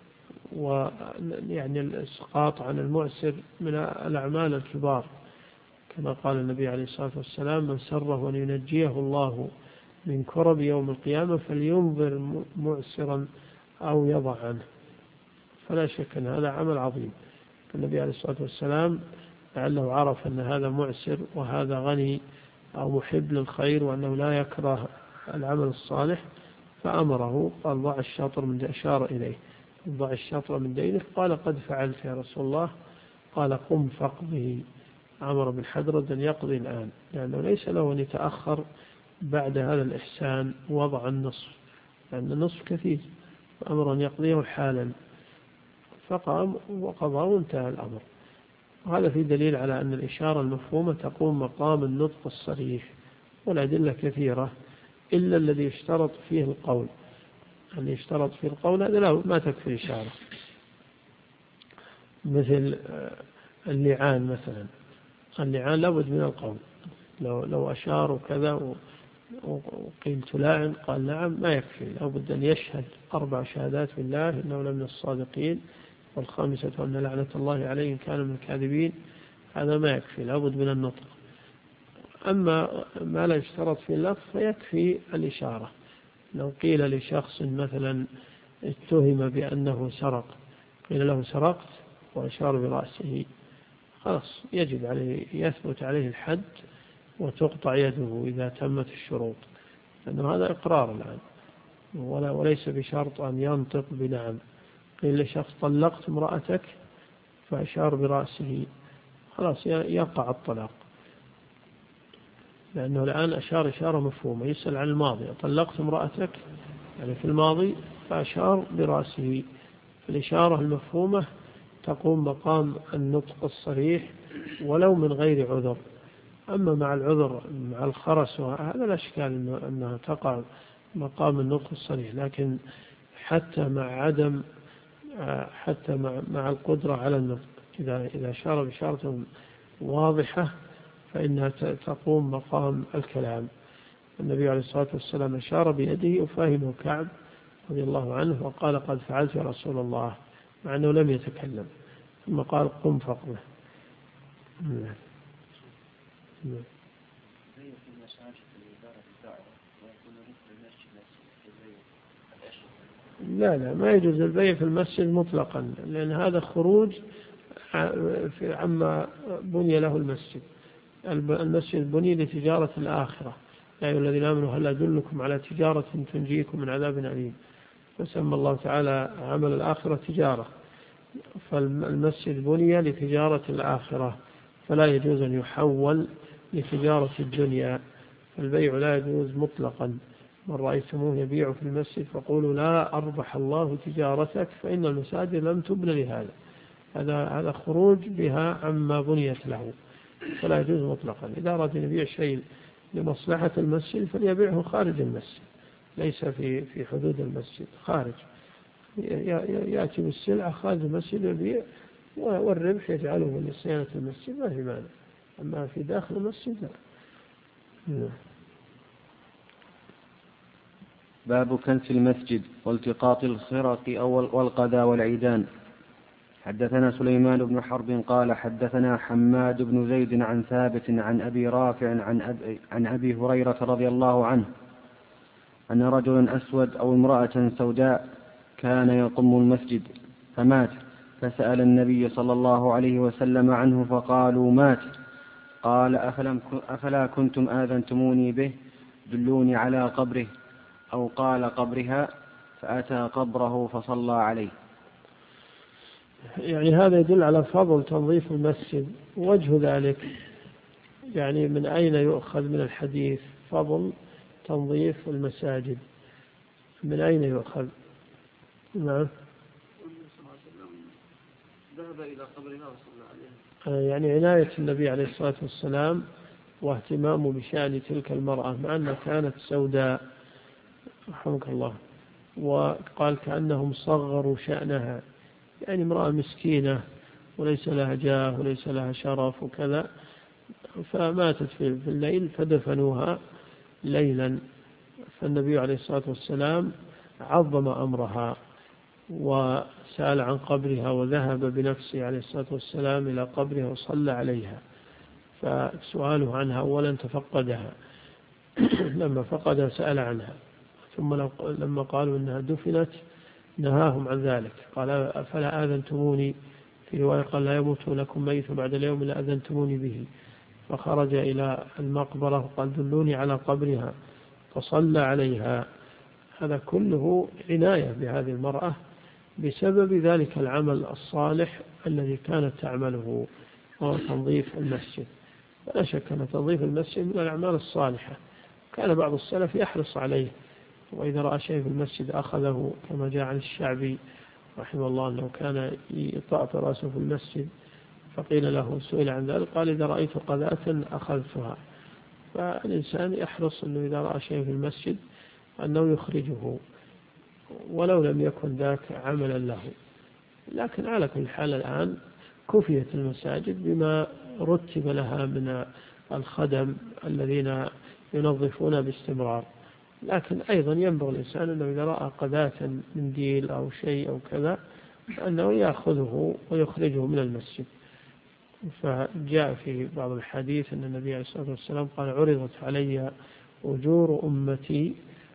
ويعني الإسقاط عن المعسر من الأعمال الكبار، كما قال النبي عليه الصلاة والسلام: من سره أن ينجيه الله من كرب يوم القيامة فلينظر معسرا أو يضع عنه. فلا شك أن هذا عمل عظيم. النبي عليه الصلاة والسلام لعله عرف أن هذا معسر وهذا غني أو محب للخير وأنه لا يكره العمل الصالح، فأمره قال: ضع الشطر من أشار إليه، ضع الشطر من دينك. قال: قد فعلت يا رسول الله. قال: قم فاقضه. أمر بن حدرد أن يقضي الآن، لأنه ليس له أن يتأخر بعد هذا الإحسان وضع النصف، لأن النصف كثير، فأمر أن يقضيه حالا. فقام وقضى وانتهى الأمر. وهذا في دليل على أن الإشارة المفهومة تقوم مقام النطق الصريح، والأدلة كثيرة إلا الذي يشترط فيه القول. يعني يشترط فيه القول هذا لا، ما تكفي الإشارة، مثل اللعان مثلا. اللعان لابد من القول، لو أشار وكذا وقيل تلاعن قال نعم، ما يكفي، لابد أن يشهد 4 شهادات بالله إنه لمن الصادقين، والخامسة أن لعنة الله عليه إن كان من الكاذبين. هذا ما يكفي، لابد من النطق. أما ما لا يشترط في اللفظ فيكفي الإشارة. لو قيل لشخص مثلا اتهم بأنه سرق، قيل له سرقت وأشار برأسه، خلاص يجب عليه، يثبت عليه الحد وتقطع يده إذا تمت الشروط، لأنه هذا إقرار الآن، وليس بشرط أن ينطق بنعم. قيل لشخص طلقت امرأتك فأشار برأسه، خلاص يقع الطلاق، لأنه الآن أشار إشارة مفهومة. يسأل عن الماضي: طلقت امرأتك، يعني في الماضي، فأشار برأسه. الإشارة المفهومة تقوم مقام النطق الصريح ولو من غير عذر. أما مع العذر، مع الخرس، هذا لا إشكال أنها تقع مقام النطق الصريح، لكن حتى مع القدرة على النطق، إذا أشار بإشارة واضحة فإنها تقوم مقام الكلام. النبي عليه الصلاة والسلام أشار بيده وفهمه كعب رضي الله عنه وقال: قد فعلت يا رسول الله، مع أنه لم يتكلم، ثم قال: قم فاقضه. لا، ما يجوز البيع في المسجد مطلقا، لأن هذا خروج عما بني له المسجد. المسجد بني لتجارة الآخرة: يا أيها الذين آمنوا هل أدلكم على تجارة تنجيكم من عذاب أليم. فسمى الله تعالى عمل الآخرة تجارة، فالمسجد بني لتجارة الآخرة، فلا يجوز أن يحول لتجارة الدنيا. فالبيع لا يجوز مطلقا. من رأيتموه يبيع في المسجد فقولوا: لا أربح الله تجارتك، فإن المساجد لم تبن لهذا. هذا خروج بها عما بنيت له، فلا يجوز مطلقا. إذا أراد أن يبيع شيء لمصلحة المسجد فليبيعه خارج المسجد، ليس في حدود المسجد، خارج. يأتي بالسلعة خارج المسجد يبيع، والربح يجعله من صيانة المسجد، ما في مانع. أما في داخل المسجد لا. باب كنس المسجد والتقاط الخرق والقذى والعيدان. حدثنا سليمان بن حرب قال حدثنا حماد بن زيد عن ثابت عن أبي رافع عن أبي هريرة رضي الله عنه أن رجلا أسود أو امرأة سوداء كان يقم المسجد فمات، فسأل النبي صلى الله عليه وسلم عنه فقالوا: مات. قال: أفلا كنتم آذنتموني به؟ دلوني على قبره، أو قال قبرها، فأتى قبره فصلى عليه. يعني هذا يدل على فضل تنظيف المسجد. وجه ذلك يعني من أين يؤخذ من الحديث فضل تنظيف المساجد؟ من أين يؤخذ؟ نعم، ذهب إلى قبرها وصلى عليه. يعني عناية النبي عليه الصلاة والسلام واهتمامه بشأن تلك المرأة، مع أنها كانت سوداء رحمك الله، وقال كأنهم صغروا شأنها، يعني امرأة مسكينة وليس لها جاه وليس لها شرف وكذا، فماتت في الليل فدفنوها ليلا، فالنبي عليه الصلاة والسلام عظم أمرها وسأل عن قبرها وذهب بنفسه عليه الصلاة والسلام إلى قبرها وصلى عليها. فسؤاله عنها أولا تفقدها، لما فقدها سأل عنها، ثم لما قالوا إنها دفنت نهاهم عن ذلك، قال أفلا آذنتموني، في رواية قال لا يموت لكم ميت بعد اليوم لا أذنتموني به. فخرج إلى المقبرة وقال دلوني على قبرها فصلى عليها. هذا كله عناية بهذه المرأة بسبب ذلك العمل الصالح الذي كانت تعمله، وهو تنظيف المسجد. لا شك أن تنظيف المسجد من الأعمال الصالحة، كان بعض السلف يحرص عليه، وإذا رأى شيء في المسجد أخذه، كما جاء عن الشعبي رحمه الله أنه كان يطأطئ رأسه في المسجد، فقيل له سئل عن ذلك قال إذا رأيت قذاة أخذتها. فالإنسان يحرص أنه إذا رأى شيء في المسجد أنه يخرجه ولو لم يكن ذاك عملا له. لكن على كل حال الآن كفيت المساجد بما رتب لها من الخدم الذين ينظفون باستمرار، لكن أيضا ينبغي الإنسان أنه إذا رأى قذاة منديل أو شيء أو كذا أنه يأخذه ويخرجه من المسجد. فجاء في بعض الحديث أن النبي عليه الصلاة والسلام قال عرضت علي أجور أمتي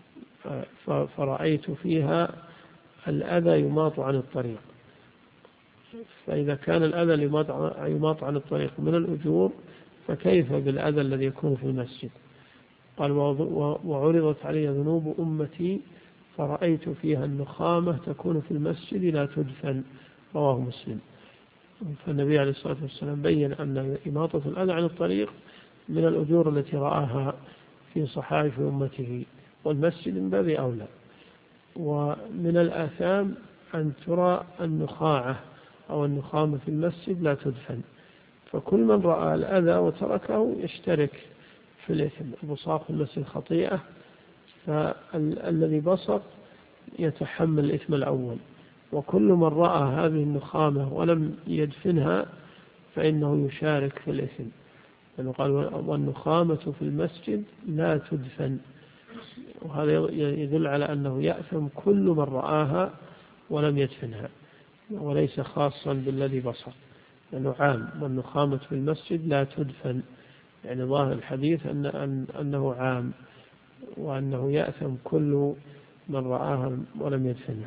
فرأيت فيها الأذى يماط عن الطريق، فإذا كان الأذى يماط عن الطريق من الأجور فكيف بالأذى الذي يكون في المسجد؟ قال وعرضت علي ذنوب أمتي فرأيت فيها النخامة تكون في المسجد لا تدفن، رواه مسلم. فالنبي عليه الصلاة والسلام بين أن إماطة الأذى عن الطريق من الأجور التي رآها في صحائف أمته، والمسجد من باب أولى. ومن الآثام أن ترى النخاعة أو النخامة في المسجد لا تدفن، فكل من رأى الأذى وتركه يشترك في الإثم. البصاق في المسجد خطيئة، فالذي بصق يتحمل الإثم الأول، وكل من رأى هذه النخامة ولم يدفنها فإنه يشارك في الإثم، لأنه قال والنخامة في المسجد لا تدفن، وهذا يدل على أنه يأثم كل من رآها ولم يدفنها، وليس خاصا بالذي بصق، لأنه عام. والنخامة في المسجد لا تدفن، يعني ظاهر الحديث أنه عام، وأنه يأثم كل من رآها ولم يدفنها.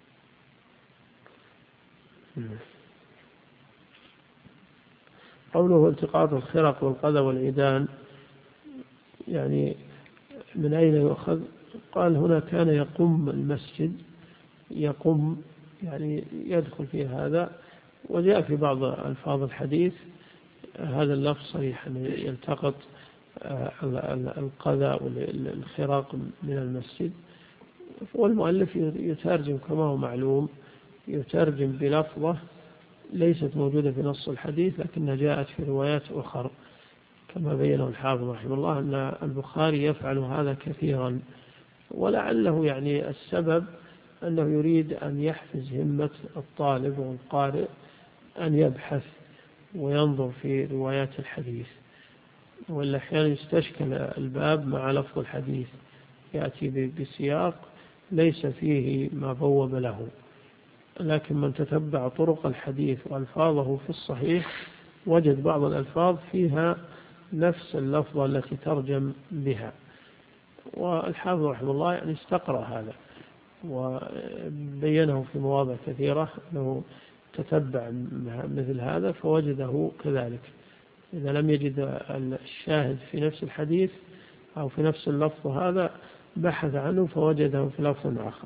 قوله التقاط الخرق والقذى والعيدان، يعني من أين يؤخذ؟ قال هنا كان يقم المسجد، يقم يعني يدخل في هذا، وجاء في بعض ألفاظ الحديث هذا اللفظ صريح أن يلتقط القذى والخرق من المسجد. والمؤلف يترجم كما هو معلوم، يترجم بلفظة ليست موجودة في نص الحديث لكنها جاءت في روايات أخرى، كما بينه الحافظ رحمه الله أن البخاري يفعل هذا كثيرا، ولعله يعني السبب أنه يريد أن يحفز همة الطالب والقارئ أن يبحث وينظر في روايات الحديث، ولا أحيانا يستشكل الباب مع لفظ الحديث، يأتي بسياق ليس فيه ما بوب له. لكن من تتبع طرق الحديث وألفاظه في الصحيح وجد بعض الألفاظ فيها نفس اللفظة التي ترجم بها. والحافظ رحمه الله يعني استقرأ هذا وبينه في مواضع كثيرة أنه تتبع مثل هذا فوجده كذلك. إذا لم يجد الشاهد في نفس الحديث أو في نفس اللفظ هذا بحث عنه فوجده في لفظ آخر.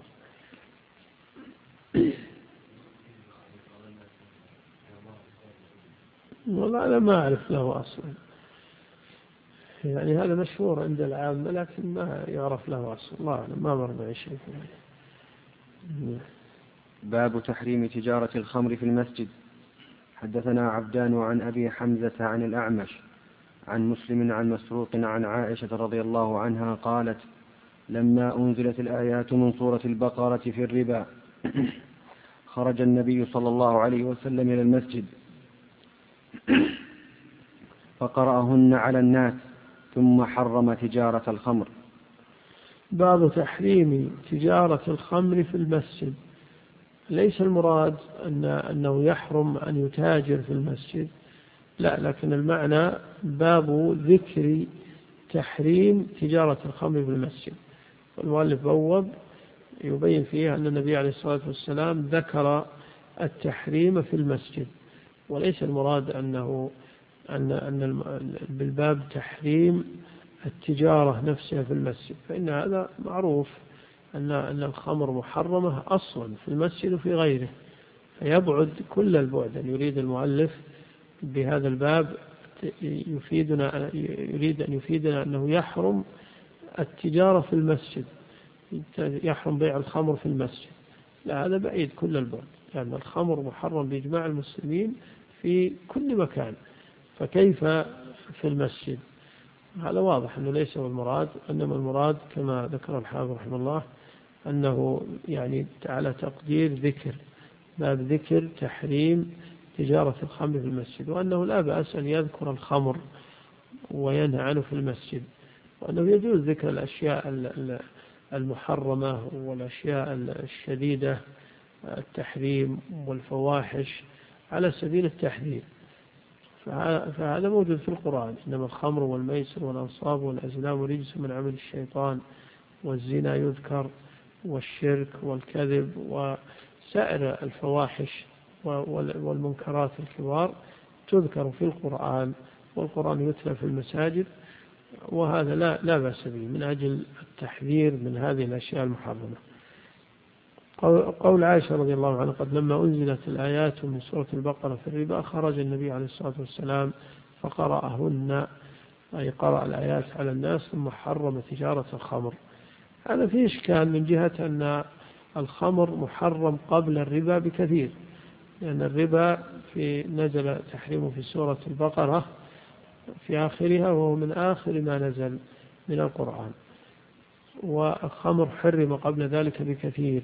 والله أنا ما أعرف له أصلا، يعني هذا مشهور عند العامة لكن ما يعرف له أصلا، الله ما مر معي شيء فيه. باب تحريم تجارة الخمر في المسجد. حدثنا عبدان عن أبي حمزة عن الأعمش عن مسلم عن مسروق عن عائشة رضي الله عنها قالت لما أنزلت الآيات من سورة البقرة في الربا خرج النبي صلى الله عليه وسلم إلى المسجد فقرأهن على الناس ثم حرم تجارة الخمر باب تحريم تجارة الخمر في المسجد. ليس المراد أنه يحرم أن يتاجر في المسجد، لا، لكن المعنى باب ذكر تحريم تجارة الخمر في المسجد. والمؤلف بوب يبين فيه أن النبي عليه الصلاة والسلام ذكر التحريم في المسجد، وليس المراد أن بالباب تحريم التجارة نفسها في المسجد، فإن هذا معروف أن الخمر محرمة أصلا في المسجد وفي غيره، فيبعد كل البعد. يريد المؤلف بهذا الباب يريد أن يفيدنا أنه يحرم التجارة في المسجد، يحرم بيع الخمر في المسجد، لا، هذا بعيد كل البعد، لأن يعني الخمر محرم بإجماع المسلمين في كل مكان، فكيف في المسجد؟ هذا واضح أنه ليس هو المراد، إنما المراد كما ذكر الحافظ رحمه الله أنه يعني على تقدير ذكر باب ذكر تحريم تجارة الخمر في المسجد، وأنه لا بأس أن يذكر الخمر وينهى عنه في المسجد، وأنه يجوز ذكر الأشياء المحرمة والأشياء الشديدة التحريم والفواحش على سبيل التحذير، فهذا موجود في القرآن. إنما الخمر والميسر والأنصاب والأزلام رجس من عمل الشيطان، والزنا يذكر، والشرك والكذب وسائر الفواحش والمنكرات الكبار تذكر في القرآن، والقرآن يتلى في المساجد، وهذا لا بأس به من أجل التحذير من هذه الأشياء المحرمة. قول عائشة رضي الله عنها قد لما أنزلت الآيات من سورة البقرة في الربا خرج النبي عليه الصلاة والسلام فقرأهن، أي قرأ الآيات على الناس ثم حرم تجارة الخمر. هذا فيه إشكال من جهة أن الخمر محرم قبل الربا بكثير، لأن الربا نزل تحريمه في سورة البقرة في آخرها، وهو من آخر ما نزل من القرآن، والخمر حرم قبل ذلك بكثير.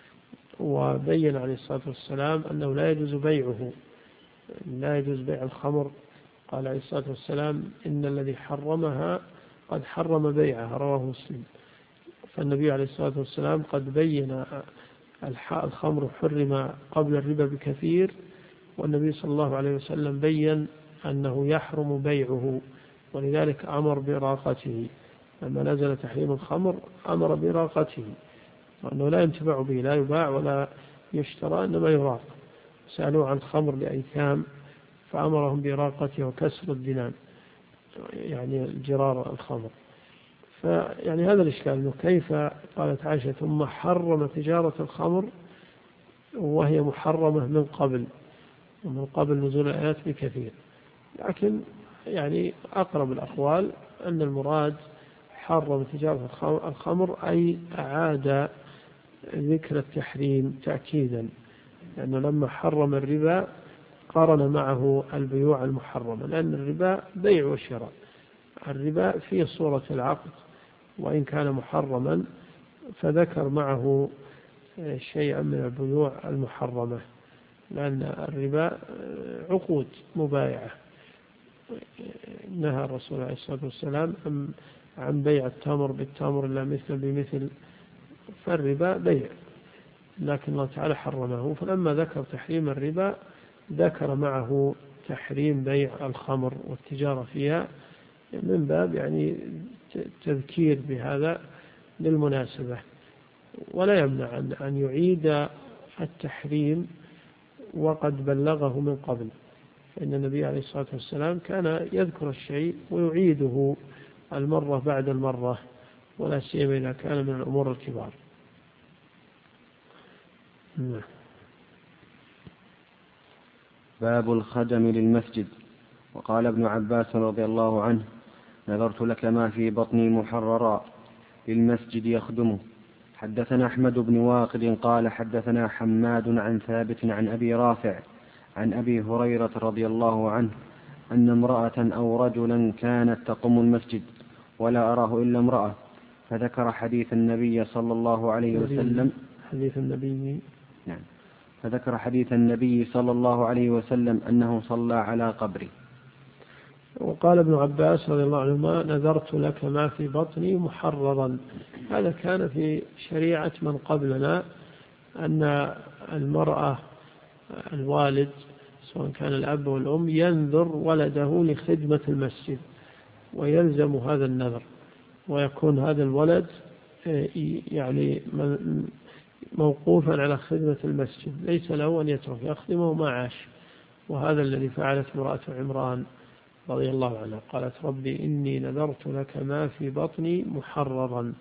وبين عليه الصلاة والسلام أنه لا يجوز بيعه، لا يجوز بيع الخمر. قال عليه الصلاة والسلام إن الذي حرمها قد حرم بيعها، رواه مسلم. فالنبي عليه الصلاة والسلام قد بين الخمر حرم قبل الربا بكثير، والنبي صلى الله عليه وسلم بين أنه يحرم بيعه، ولذلك أمر بإراقته. لما نزل تحريم الخمر أمر بإراقته، وأنه لا ينتفع به، لا يباع ولا يشترى، إنما يراق. سألوا عن الخمر لأيتام فأمرهم بإراقته وكسر الدنان، يعني جرار الخمر. فيعني هذا الإشكال، إنه كيف قالت عائشة ثم حرم تجارة الخمر وهي محرمة من قبل نزول الآيات بكثير. لكن يعني أقرب الأقوال أن المراد حرم تجارة الخمر أي أعاد ذكر التحريم تأكيدا، لأنه لما حرم الربا قارن معه البيوع المحرمة، لأن الربا بيع وشراء، الربا في صورة العقد وإن كان محرما، فذكر معه شيئا من البيوع المحرمة، لأن الربا عقود مبايعة. نهى الرسول عليه الصلاة والسلام عن بيع التمر بالتمر لا مثل بمثل، فالربا بيع، لكن الله تعالى حرمه. فلما ذكر تحريم الربا ذكر معه تحريم بيع الخمر والتجارة فيها، من باب يعني تذكير بهذا للمناسبة. ولا يمنع أن يعيد التحريم وقد بلغه من قبل، فإن النبي عليه الصلاة والسلام كان يذكر الشيء ويعيده المرة بعد المرة، ولا سيما إذا كان من الأمور الكبار. باب الخدم للمسجد. وقال ابن عباس رضي الله عنه نذرت لك ما في بطني محررا للمسجد يخدمه. حدثنا أحمد بن واقد قال حدثنا حماد عن ثابت عن أبي رافع عن أبي هريرة رضي الله عنه أن امرأة أو رجلا كانت تقوم المسجد ولا أراه إلا امرأة، فذكر حديث النبي صلى الله عليه وسلم فذكر حديث النبي صلى الله عليه وسلم أنه صلى على قبره. وقال ابن عباس رضي الله عنهما نذرت لك ما في بطني محررا. هذا كان في شريعة من قبلنا، أن المرأة الوالد سواء كان الأب والأم ينذر ولده لخدمة المسجد ويلزم هذا النذر، ويكون هذا الولد يعني موقوفا على خدمة المسجد، ليس له أن يترك يخدمه ما عاش. وهذا الذي فعلت امرأة عمران رضي الله عنها، قالت ربي إني نذرت لك ما في بطني محررا،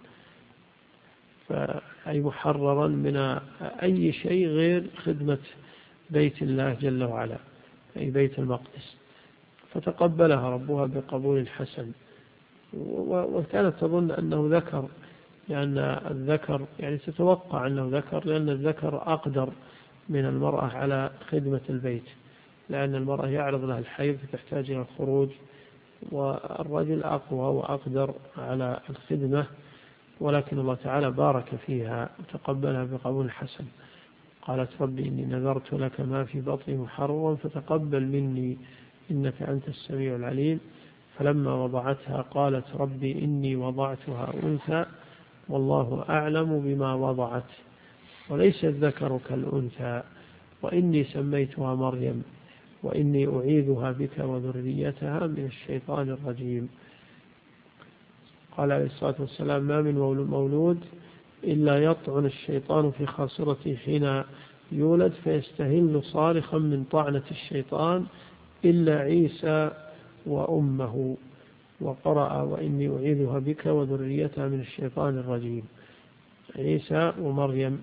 أي محررا من أي شيء غير خدمة بيت الله جل وعلا أي بيت المقدس، فتقبلها ربها بقبول حسن. وكانت تظن أنه ذكر، لأن الذكر يعني تتوقع أنه ذكر، لأن الذكر أقدر من المرأة على خدمة البيت، لأن المرأة يعرض لها الحيض فتحتاج إلى الخروج، والرجل أقوى وأقدر على الخدمة، ولكن الله تعالى بارك فيها وتقبلها بقبول حسن. قالت ربي إني نذرت لك ما في بطني محررا فتقبل مني إنك أنت السميع العليم. فلما وضعتها قالت ربي إني وضعتها أنثى والله أعلم بما وضعت وليس الذكر كالأنثى وإني سميتها مريم وإني أعيذها بك وذريتها من الشيطان الرجيم. قال عليه الصلاة والسلام ما من مولود إلا يطعن الشيطان في خاصرته حين يولد فيستهل صارخا من طعنة الشيطان إلا عيسى وأمه. وقرأ وإني أعيذها بك وذريتها من الشيطان الرجيم. عيسى ومريم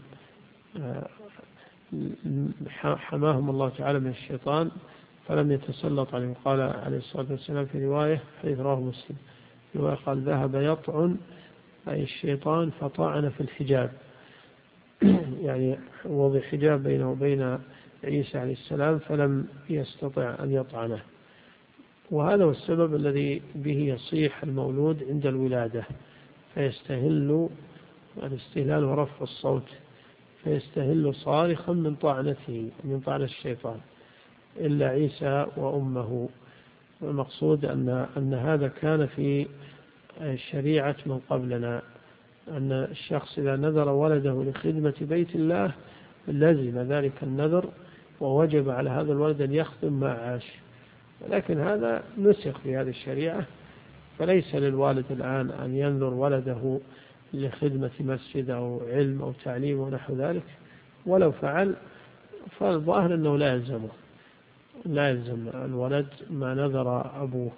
حماهم الله تعالى من الشيطان فلم يتسلط عليهم. قال عليه الصلاة والسلام في رواية حديث رواه مسلم قال ذهب يطعن أي الشيطان فطعن في الحجاب، يعني وضع حجاب بينه وبين عيسى عليه السلام فلم يستطع أن يطعنه. وهذا هو السبب الذي به يصيح المولود عند الولادة فيستهل، الاستهلال ورفع الصوت، فيستهل صارخا من طعنته من طعن الشيطان إلا عيسى وأمه. المقصود أن هذا كان في شريعة من قبلنا، أن الشخص إذا نذر ولده لخدمة بيت الله لازم ذلك النذر ووجب على هذا الولد أن يخدم ما عاش. لكن هذا نسخ في هذه الشريعة، فليس للوالد الآن أن ينذر ولده لخدمة مسجد أو علم أو تعليم ونحو ذلك، ولو فعل فالظاهر أنه لا يلزم الولد ما نذر أبوه.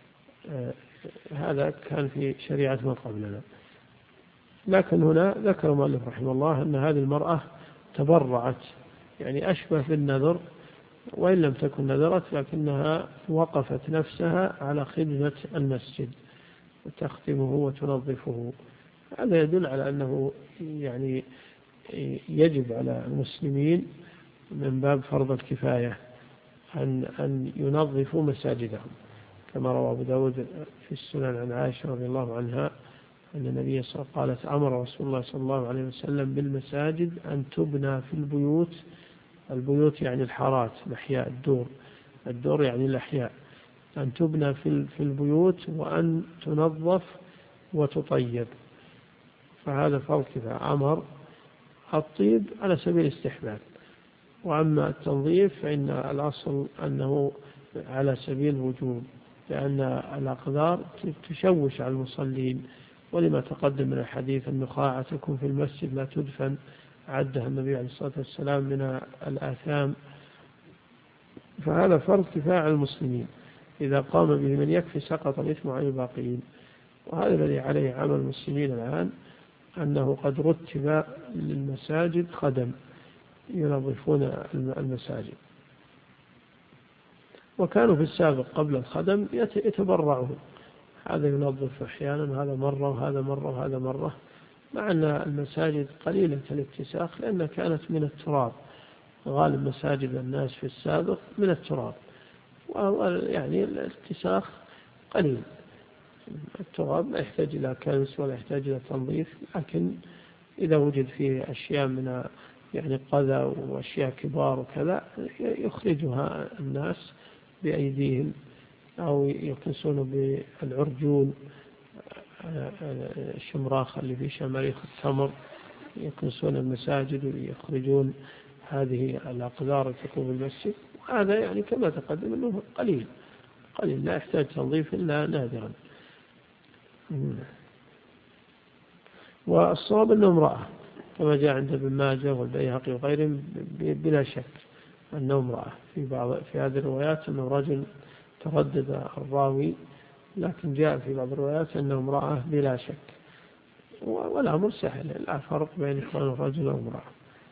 هذا كان في شريعة من قبلنا. لكن هنا ذكر المؤلف رحمه الله أن هذه المرأة تبرعت، يعني أشبه بالنذر وإن لم تكن نذرت، لكنها وقفت نفسها على خدمة المسجد وتختمه وتنظفه. هذا يدل على أنه يعني يجب على المسلمين من باب فرض الكفاية أن ينظفوا مساجدهم، كما روى أبو داود في السنن عن عائشة رضي الله عنها أن النبي صلى الله عليه وسلم قالت أمر رسول الله صلى الله عليه وسلم بالمساجد أن تبنى في البيوت يعني الحارات الأحياء، الدور يعني الأحياء، أن تبنى في البيوت وأن تنظف وتطيب. فهذا فرض كفاية. أمر الطيب على سبيل الاستحباب، وأما التنظيف فإن الأصل أنه على سبيل الوجوب، لأن الأقدار تشوش على المصلين، ولما تقدم من الحديث أن نخاعتكم في المسجد لا تدفن، عدها النبي عليه الصلاة والسلام من الآثام. فهذا فرض كفاية على المسلمين، إذا قام به من يكفي سقط الإثم عن الباقين. وهذا الذي عليه عمل المسلمين الآن، أنه قد رتب للمساجد خدم ينظفون المساجد، وكانوا في السابق قبل الخدم يتبرعون، هذا ينظف أحيانا، هذا مرة وهذا مرة وهذا مرة، مع أن المساجد قليلة الاتساخ لأنها كانت من التراب، غالب مساجد الناس في السابق من التراب، يعني الاتساخ قليل، التراب لا يحتاج إلى كنس ولا يحتاج إلى تنظيف. لكن إذا وجد فيه أشياء من يعني قذى وأشياء كبار وكذا يخرجها الناس بأيديهم أو يكنسون بالعرجون، الشمراخ اللي في شماريخ التمر، يكنسون المساجد ويخرجون هذه الأقدار التي تكون في المسجد. وهذا يعني كما تقدم أنه قليل لا يحتاج تنظيف إلا نادرا. والصواب أنه امرأة كما جاء عند ابن ماجه والبيهقي وغيرهم بلا شك أنه امرأة. في هذه الروايات أنه رجل تردد الراوي، لكن جاء في بعض الروايات أنه امرأة بلا شك، والأمر سهل، لا فرق بين كون الرجل وامرأة.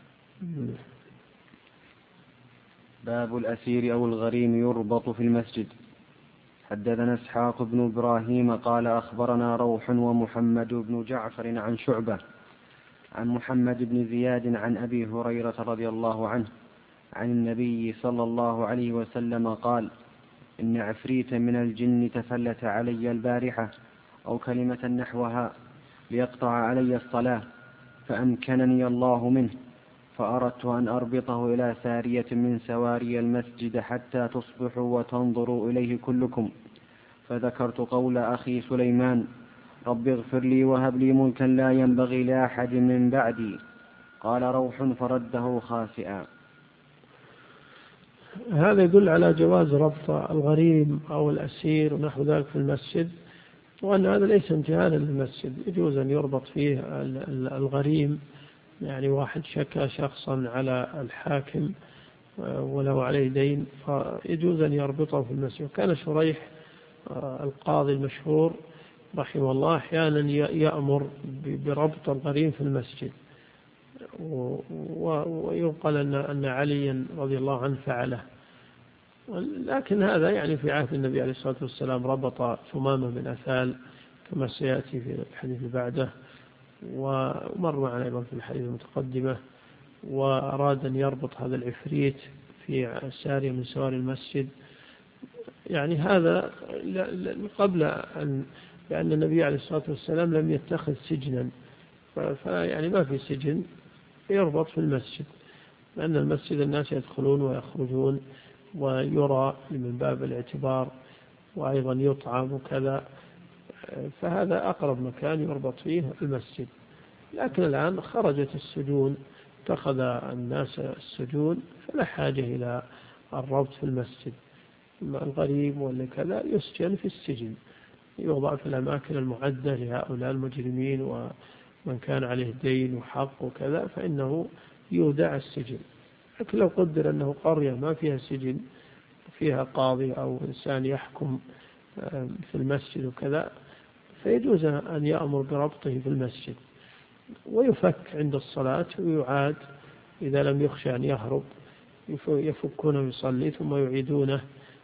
باب الأسير أو الغريم يربط في المسجد. حدثنا إسحاق بن إبراهيم قال أخبرنا روح ومحمد بن جعفر عن شعبة عن محمد بن زياد عن أبي هريرة رضي الله عنه عن النبي صلى الله عليه وسلم قال: إن عفريت من الجن تفلت علي البارحة أو كلمة نحوها ليقطع علي الصلاة، فأمكنني الله منه، فأردت أن أربطه إلى سارية من سواري المسجد حتى تصبحوا وتنظروا إليه كلكم، فذكرت قول أخي سليمان: رب اغفر لي وهب لي ملكا لا ينبغي لأحد من بعدي. قال روح: فرده خاسئا. هذا يدل على جواز ربط الغريم أو الأسير ونحو ذلك في المسجد، وأن هذا ليس امتهانا للمسجد. يجوز أن يربط فيه الغريم، يعني واحد شكى شخصا على الحاكم ولو عليه دين، فيجوز أن يربطه في المسجد. كان شريح القاضي المشهور رحمه الله أحيانا يأمر بربط الغريم في المسجد، ويقال أن عليا رضي الله عنه فعله. لكن هذا يعني في عهد النبي عليه الصلاة والسلام ربط ثمامة بن أثال كما سيأتي في الحديث بعده، ومر معنا أيضا في الحديث المتقدمة، وأراد أن يربط هذا العفريت في سارية من سواري المسجد. يعني هذا قبل أن، لأن النبي عليه الصلاة والسلام لم يتخذ سجنا، فيعني ما في سجن يربط في المسجد، لأن المسجد الناس يدخلون ويخرجون ويرى من باب الاعتبار، وأيضا يطعم وكذا، فهذا أقرب مكان يربط فيه المسجد. لكن الآن خرجت السجون، اتخذ الناس السجون، فلا حاجة إلى الربط في المسجد. الغريب ولا كذا يسجن في السجن، يوضع في الأماكن المعدة لهؤلاء المجرمين، ومن كان عليه دين وحق وكذا فإنه يودع السجن. لكن لو قدر أنه قرية ما فيها سجن، فيها قاضي أو إنسان يحكم في المسجد وكذا، فيجوز أن يأمر بربطه في المسجد، ويفك عند الصلاة ويعاد إذا لم يخشى أن يهرب، يفكونه ويصلي ثم يعيدونه،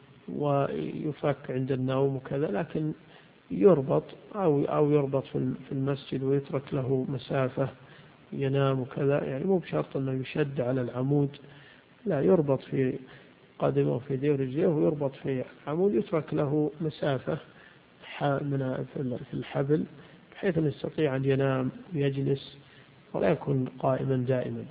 ويفك عند النوم وكذا. لكن يربط أو يربط في المسجد ويترك له مسافة ينام وكذا، يعني مو بشرط أنه يشد على العمود، لا، يربط في قدمه وفي يديه ورجليه، ويربط في العمود، يترك له مسافة في الحبل بحيث أن يستطيع أن ينام ويجلس ولا يكون قائما دائما.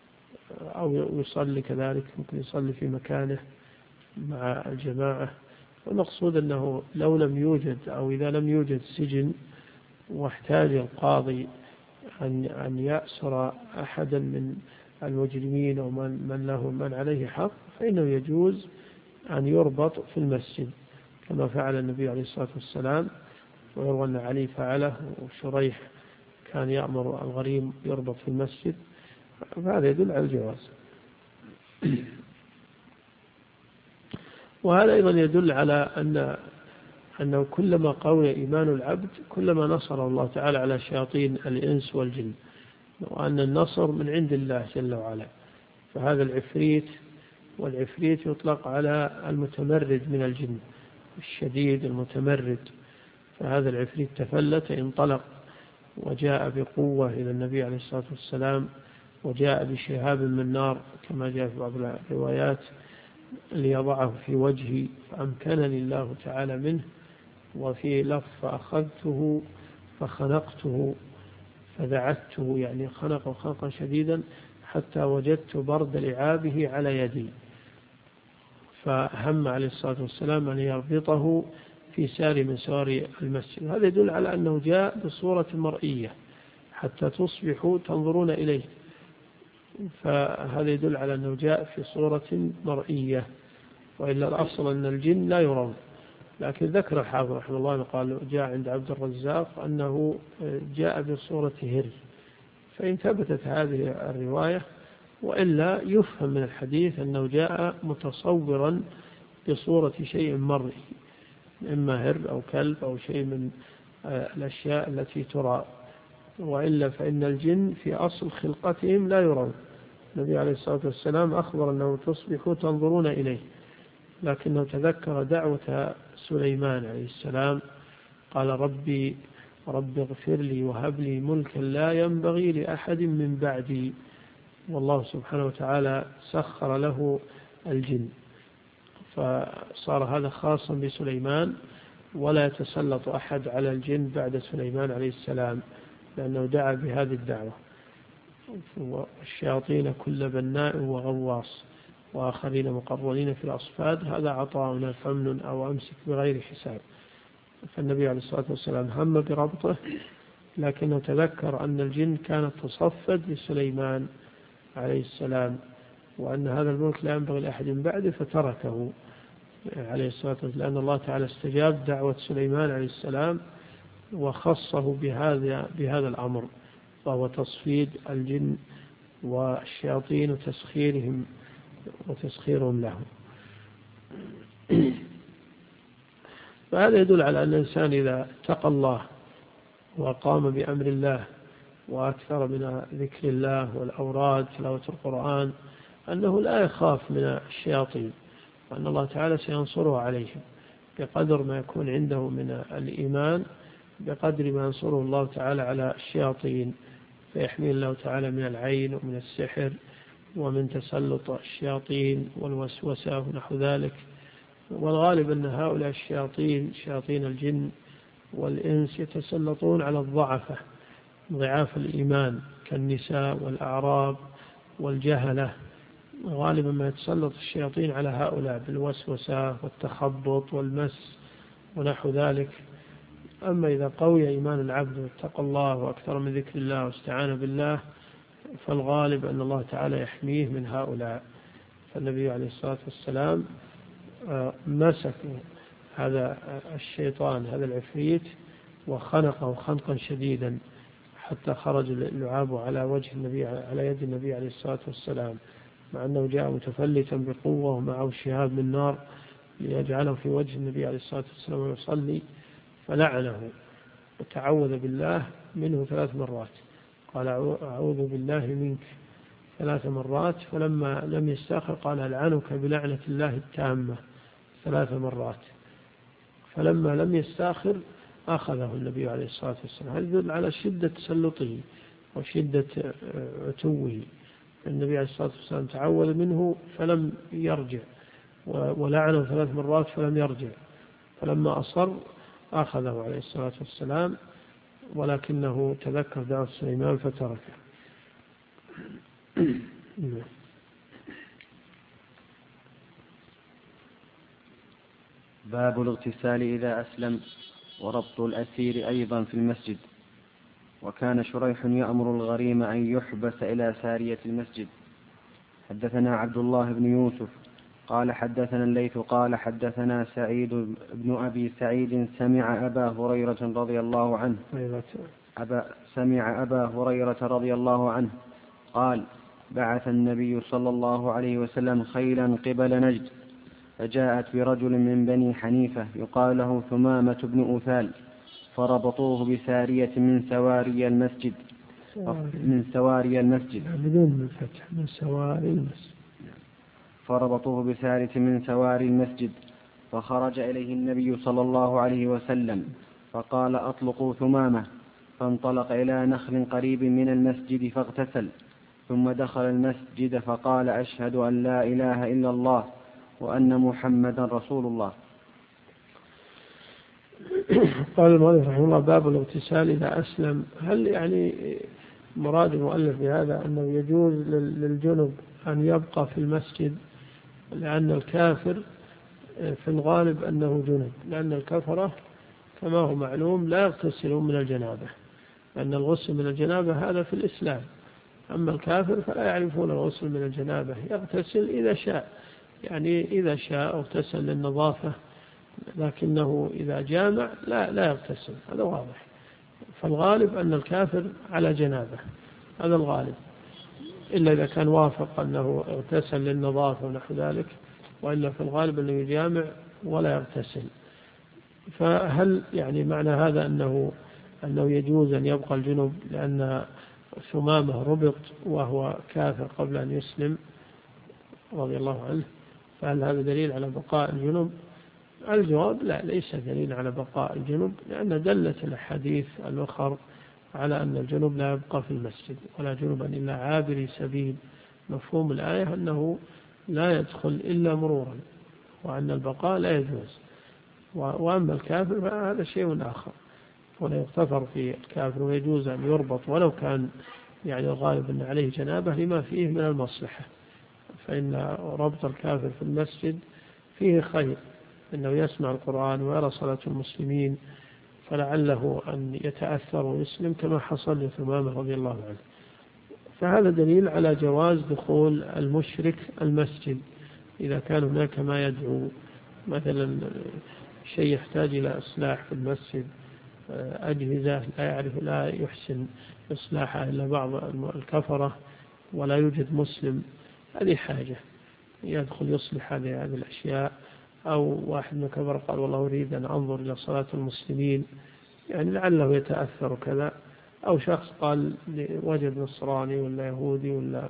أو يصلي كذلك، ممكن يصلي في مكانه مع الجماعة. والمقصود أنه لو لم يوجد، أو إذا لم يوجد سجن واحتاج القاضي أن يأسر أحدا من المجرمين أو من عليه حق، فإنه يجوز أن يربط في المسجد كما فعل النبي عليه الصلاة والسلام، ويروى أن علي فعله، وشريح كان يأمر الغريم يربط في المسجد، فهذا يدل على الجواز. وهذا أيضا يدل على أنه كلما قوي إيمان العبد كلما نصر الله تعالى على شياطين الإنس والجن، وأن النصر من عند الله جل وعلا. فهذا العفريت، والعفريت يطلق على المتمرد من الجن، الشديد المتمرد. فهذا العفريت تفلت، انطلق وجاء بقوة إلى النبي عليه الصلاة والسلام، وجاء بشهاب من نار كما جاء في بعض الروايات، ليضعه في وجهي، فأمكنني الله تعالى منه. وفي لفظ فأخذته فخنقته فدعته، يعني خنقه خنقا شديدا حتى وجدت برد لعابه على يدي. فهم عليه الصلاة والسلام أن يربطه في سار من سوار المسجد. هذا يدل على أنه جاء بصورة مرئية حتى تصبحوا تنظرون إليه، فهذا يدل على أنه جاء في صورة مرئية، وإلا الأصل أن الجن لا يرون. لكن ذكر الحافظ رحمه الله قال جاء عند عبد الرزاق أنه جاء بصورة هر، فإن ثبتت هذه الرواية وإلا يفهم من الحديث أنه جاء متصورا بصورة شيء مرئي، إما هر أو كلب أو شيء من الأشياء التي ترى، وإلا فإن الجن في أصل خلقتهم لا يرون. النبي عليه الصلاة والسلام أخبر أنه تصبحوا تنظرون إليه، لكنه تذكر دعوة سليمان عليه السلام قال ربي اغفر لي وهب لي ملكا لا ينبغي لأحد من بعدي، والله سبحانه وتعالى سخر له الجن، فصار هذا خاصا بسليمان، ولا يتسلط أحد على الجن بعد سليمان عليه السلام لأنه دعا بهذه الدعوة. والشياطين كل بناء وغواص وآخرين مقرنين في الأصفاد، هذا عطاؤنا فمن أو أمسك بغير حساب. فالنبي عليه الصلاة والسلام هم بربطه، لكنه تذكر أن الجن كانت تصفد لسليمان عليه السلام، وأن هذا الملك لا ينبغي لأحد بعده، فتركه عليه الصلاة والسلام، لأن الله تعالى استجاب دعوة سليمان عليه السلام وخصه بهذا الأمر، وهو تصفيد الجن والشياطين وتسخيرهم له. فهذا يدل على أن الإنسان إذا اتقى الله وقام بأمر الله وأكثر من ذكر الله والأوراد تلاوة القرآن أنه لا يخاف من الشياطين، وأن الله تعالى سينصره عليهم بقدر ما يكون عنده من الإيمان، بقدر ما ينصره الله تعالى على الشياطين، فيحمي الله تعالى من العين ومن السحر ومن تسلط الشياطين والوسوسة ونحو ذلك. والغالب أن هؤلاء الشياطين شياطين الجن والإنس يتسلطون على الضعفة ضعاف الإيمان كالنساء والأعراب والجهلة، غالبا ما يتسلط الشياطين على هؤلاء بالوسوسة والتخبط والمس ونحو ذلك. أما إذا قوي إيمان العبد واتقى الله وأكثر من ذكر الله واستعان بالله، فالغالب أن الله تعالى يحميه من هؤلاء. فالنبي عليه الصلاة والسلام مسك هذا الشيطان هذا العفريت وخنقه خنقا شديدا حتى خرج اللعاب على وجه النبي على يد النبي عليه الصلاة والسلام، مع أنه جاء متفلتا بقوة ومعه شهاب من نار ليجعله في وجه النبي عليه الصلاة والسلام ويصلي، فلعنه وتعوذ بالله منه 3 مرات، قال أعوذ بالله منك 3 مرات، فلما لم يستأخر قال ألعنك بلعنة الله التامة 3 مرات، فلما لم يستأخر أخذه النبي عليه الصلاة والسلام. هذا يدل على شدة تسلطه وشدة عتوه. النبي عليه الصلاة والسلام تعوذ منه فلم يرجع، ولعنه 3 مرات فلم يرجع، فلما أصر أخذه عليه الصلاة والسلام، ولكنه تذكر دعوة سليمان فتركه. باب الاغتسال إذا أسلم وربط الأسير أيضا في المسجد. وكان شريح يأمر الغريم أن يحبس إلى سارية المسجد. حدثنا عبد الله بن يوسف قال حدثنا الليث قال حدثنا سعيد بن أبي سعيد سمع أبا هريرة رضي الله عنه قال بعث النبي صلى الله عليه وسلم خيلا قبل نجد، فجاءت برجل من بني حنيفة يقال له ثمامة بن أثال، فربطوه بسارية من سواري المسجد فربطوه بسارية من سواري المسجد، فخرج إليه النبي صلى الله عليه وسلم فقال أطلقوا ثمامة، فانطلق إلى نخل قريب من المسجد فاغتسل، ثم دخل المسجد فقال أشهد أن لا إله إلا الله وأن محمدا رسول الله. قال المؤلف رحمه الله باب الاغتسال إذا أسلم. هل يعني مراد المؤلف بهذا أنه يجوز للجنب أن يبقى في المسجد لأن الكافر في الغالب أنه جنب، لأن الكفرة كما هو معلوم لا يغتسلون من الجنابة، لأن الغسل من الجنابة هذا في الإسلام. أما الكافر فلا يعرفون الغسل من الجنابة، يغتسل إذا شاء، يعني إذا شاء اغتسل للنظافة، لكنه إذا جامع لا يغتسل، هذا واضح. فالغالب أن الكافر على جنابة، هذا الغالب، إلا إذا كان وافق أنه اغتسل للنظافة ونحو ذلك، وإلا في الغالب أنه يجامع ولا يغتسل. فهل يعني معنى هذا أنه يجوز أن يبقى الجنب لأن ثمامة ربط وهو كافر قبل أن يسلم رضي الله عنه، فهل هذا دليل على بقاء الجنب؟ الجواب لا، ليس دليل على بقاء الجنب، لأن دلت الأحاديث الأخرى على أن الجنب لا يبقى في المسجد، ولا جنبا إلا عابري سبيل. مفهوم الآية أنه لا يدخل إلا مرورا، وأن البقاء لا يجوز. وأما الكافر فهذا شيء آخر، ولا يغتفر في الكافر، ويجوز أن يربط ولو كان يعني الغالب أن عليه جنابه لما فيه من المصلحة. فإن ربط الكافر في المسجد فيه خير، إنه يسمع القرآن ويرى صلاة المسلمين، فلعله أن يتأثر ويسلم كما حصل لثمامة رضي الله عنه. فهذا دليل على جواز دخول المشرك المسجد إذا كان هناك ما يدعو، مثلا شيء يحتاج إلى إصلاح في المسجد، أجهزة لا يحسن إصلاحها إلا بعض الكفرة ولا يوجد مسلم، هذه حاجة يدخل يصلح هذه الأشياء. أو واحد من الكفرة قال والله أريد أن أنظر إلى صلاة المسلمين، يعني لعله يتأثر كذا. أو شخص قال وجد نصراني ولا يهودي ولا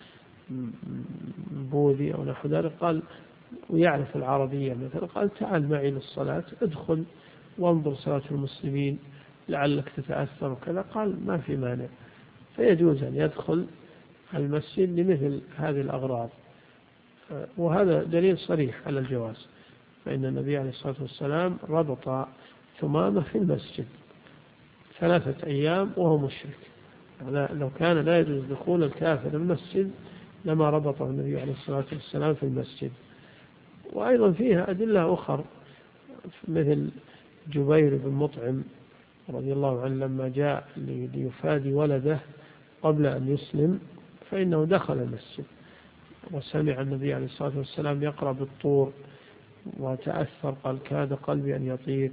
بوذي أو نحو ذلك، قال ويعرف العربية مثلا، قال تعال معي للصلاة، ادخل وانظر صلاة المسلمين لعلك تتأثر وكذا، قال ما في مانع. فيجوز أن يدخل المسجد لمثل هذه الأغراض، وهذا دليل صريح على الجواز. فإن النبي عليه الصلاة والسلام ربط ثمامة في المسجد 3 أيام وهو مشرك. لو كان لا يجوز دخول الكافر المسجد لما ربطه النبي عليه الصلاة والسلام في المسجد. وأيضا فيها أدلة أخرى، مثل جبير بن مطعم رضي الله عنه لما جاء ليفادي ولده قبل أن يسلم، فإنه دخل المسجد وسمع النبي عليه الصلاة والسلام يقرأ بالطور وتأثر، قال كاد قلبي أن يطير.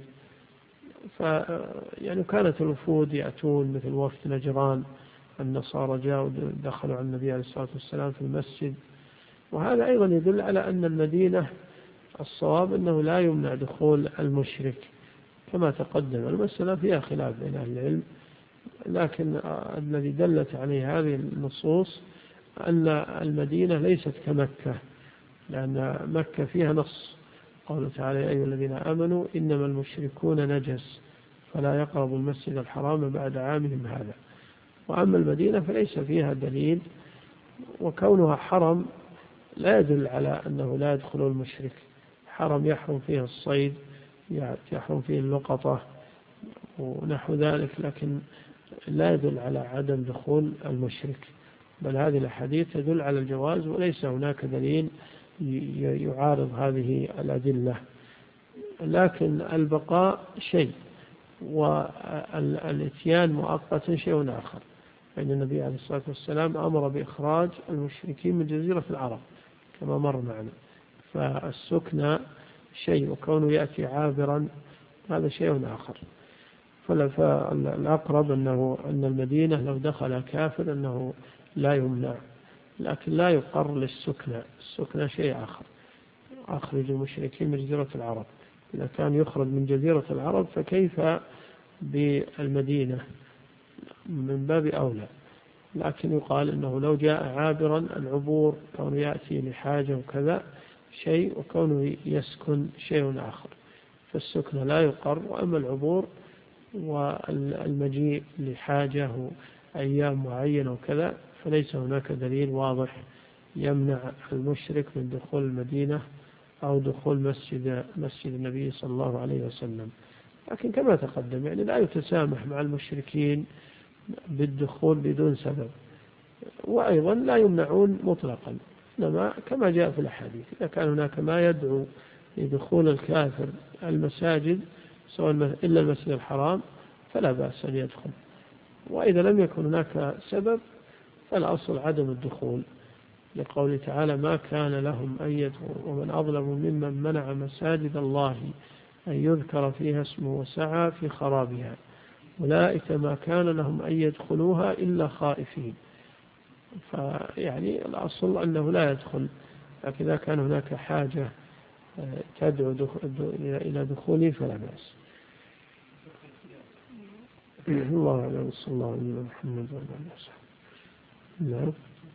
يعني كانت الوفود يأتون مثل وفد نجران، النصارى جاءوا دخلوا على النبي عليه الصلاة والسلام في المسجد. وهذا أيضا يدل على أن المدينة الصواب أنه لا يمنع دخول المشرك كما تقدم. المسألة فيها خلاف بين أهل العلم، لكن الذي دلت عليه هذه النصوص أن المدينة ليست كمكة، لأن مكة فيها نص قوله تعالى يا أيها الذين آمنوا إنما المشركون نجس فلا يقربوا المسجد الحرام بعد عامهم هذا. وأما المدينة فليس فيها دليل، وكونها حرم لا يدل على أنه لا يدخل المشرك. حرم يحرم فيه الصيد، يحرم فيه اللقطة ونحو ذلك، لكن لا يدل على عدم دخول المشرك، بل هذه الحديث تدل على الجواز، وليس هناك دليل يعارض هذه الأدلة. لكن البقاء شيء والاتيان مؤقتا شيء آخر. فإن النبي عليه الصلاة والسلام أمر بإخراج المشركين من جزيرة العرب كما مر معنا، فالسكنى شيء وكونه يأتي عابرا هذا شيء آخر. فالأقرب أن المدينة لو دخل كافر أنه لا يمنع، لكن لا يقر للسكنى. السكنى شيء آخر، أخرج المشركين من جزيرة العرب. إذا كان يخرج من جزيرة العرب فكيف بالمدينة؟ من باب أولى. لكن يقال أنه لو جاء عابرا، العبور كونه يأتي لحاجة وكذا شيء، وكونه يسكن شيء آخر، فالسكنى لا يقر. وأما العبور والمجيء لحاجة أيام معينة وكذا فليس هناك دليل واضح يمنع المشرك من دخول المدينة أو دخول مسجد النبي صلى الله عليه وسلم. لكن كما تقدم يعني لا يتسامح مع المشركين بالدخول بدون سبب، وأيضا لا يمنعون مطلقا. إنما كما جاء في الحديث إذا كان هناك ما يدعو لدخول الكافر المساجد سواء إلا المسجد الحرام فلا بأس أن يدخل، وإذا لم يكن هناك سبب فالأصل عدم الدخول، لقوله تعالى ما كان لهم أن يدخلوا ومن أظلم ممن منع مساجد الله أن يذكر فيها اسمه وسعى في خرابها أولئك ما كان لهم أن يدخلوها إلا خائفين. فيعني الأصل أنه لا يدخل، لكن إذا كان هناك حاجة تدعو إلى دخوله فلا بأس. الله أعلم. صلى الله عليه وسلم. نعم.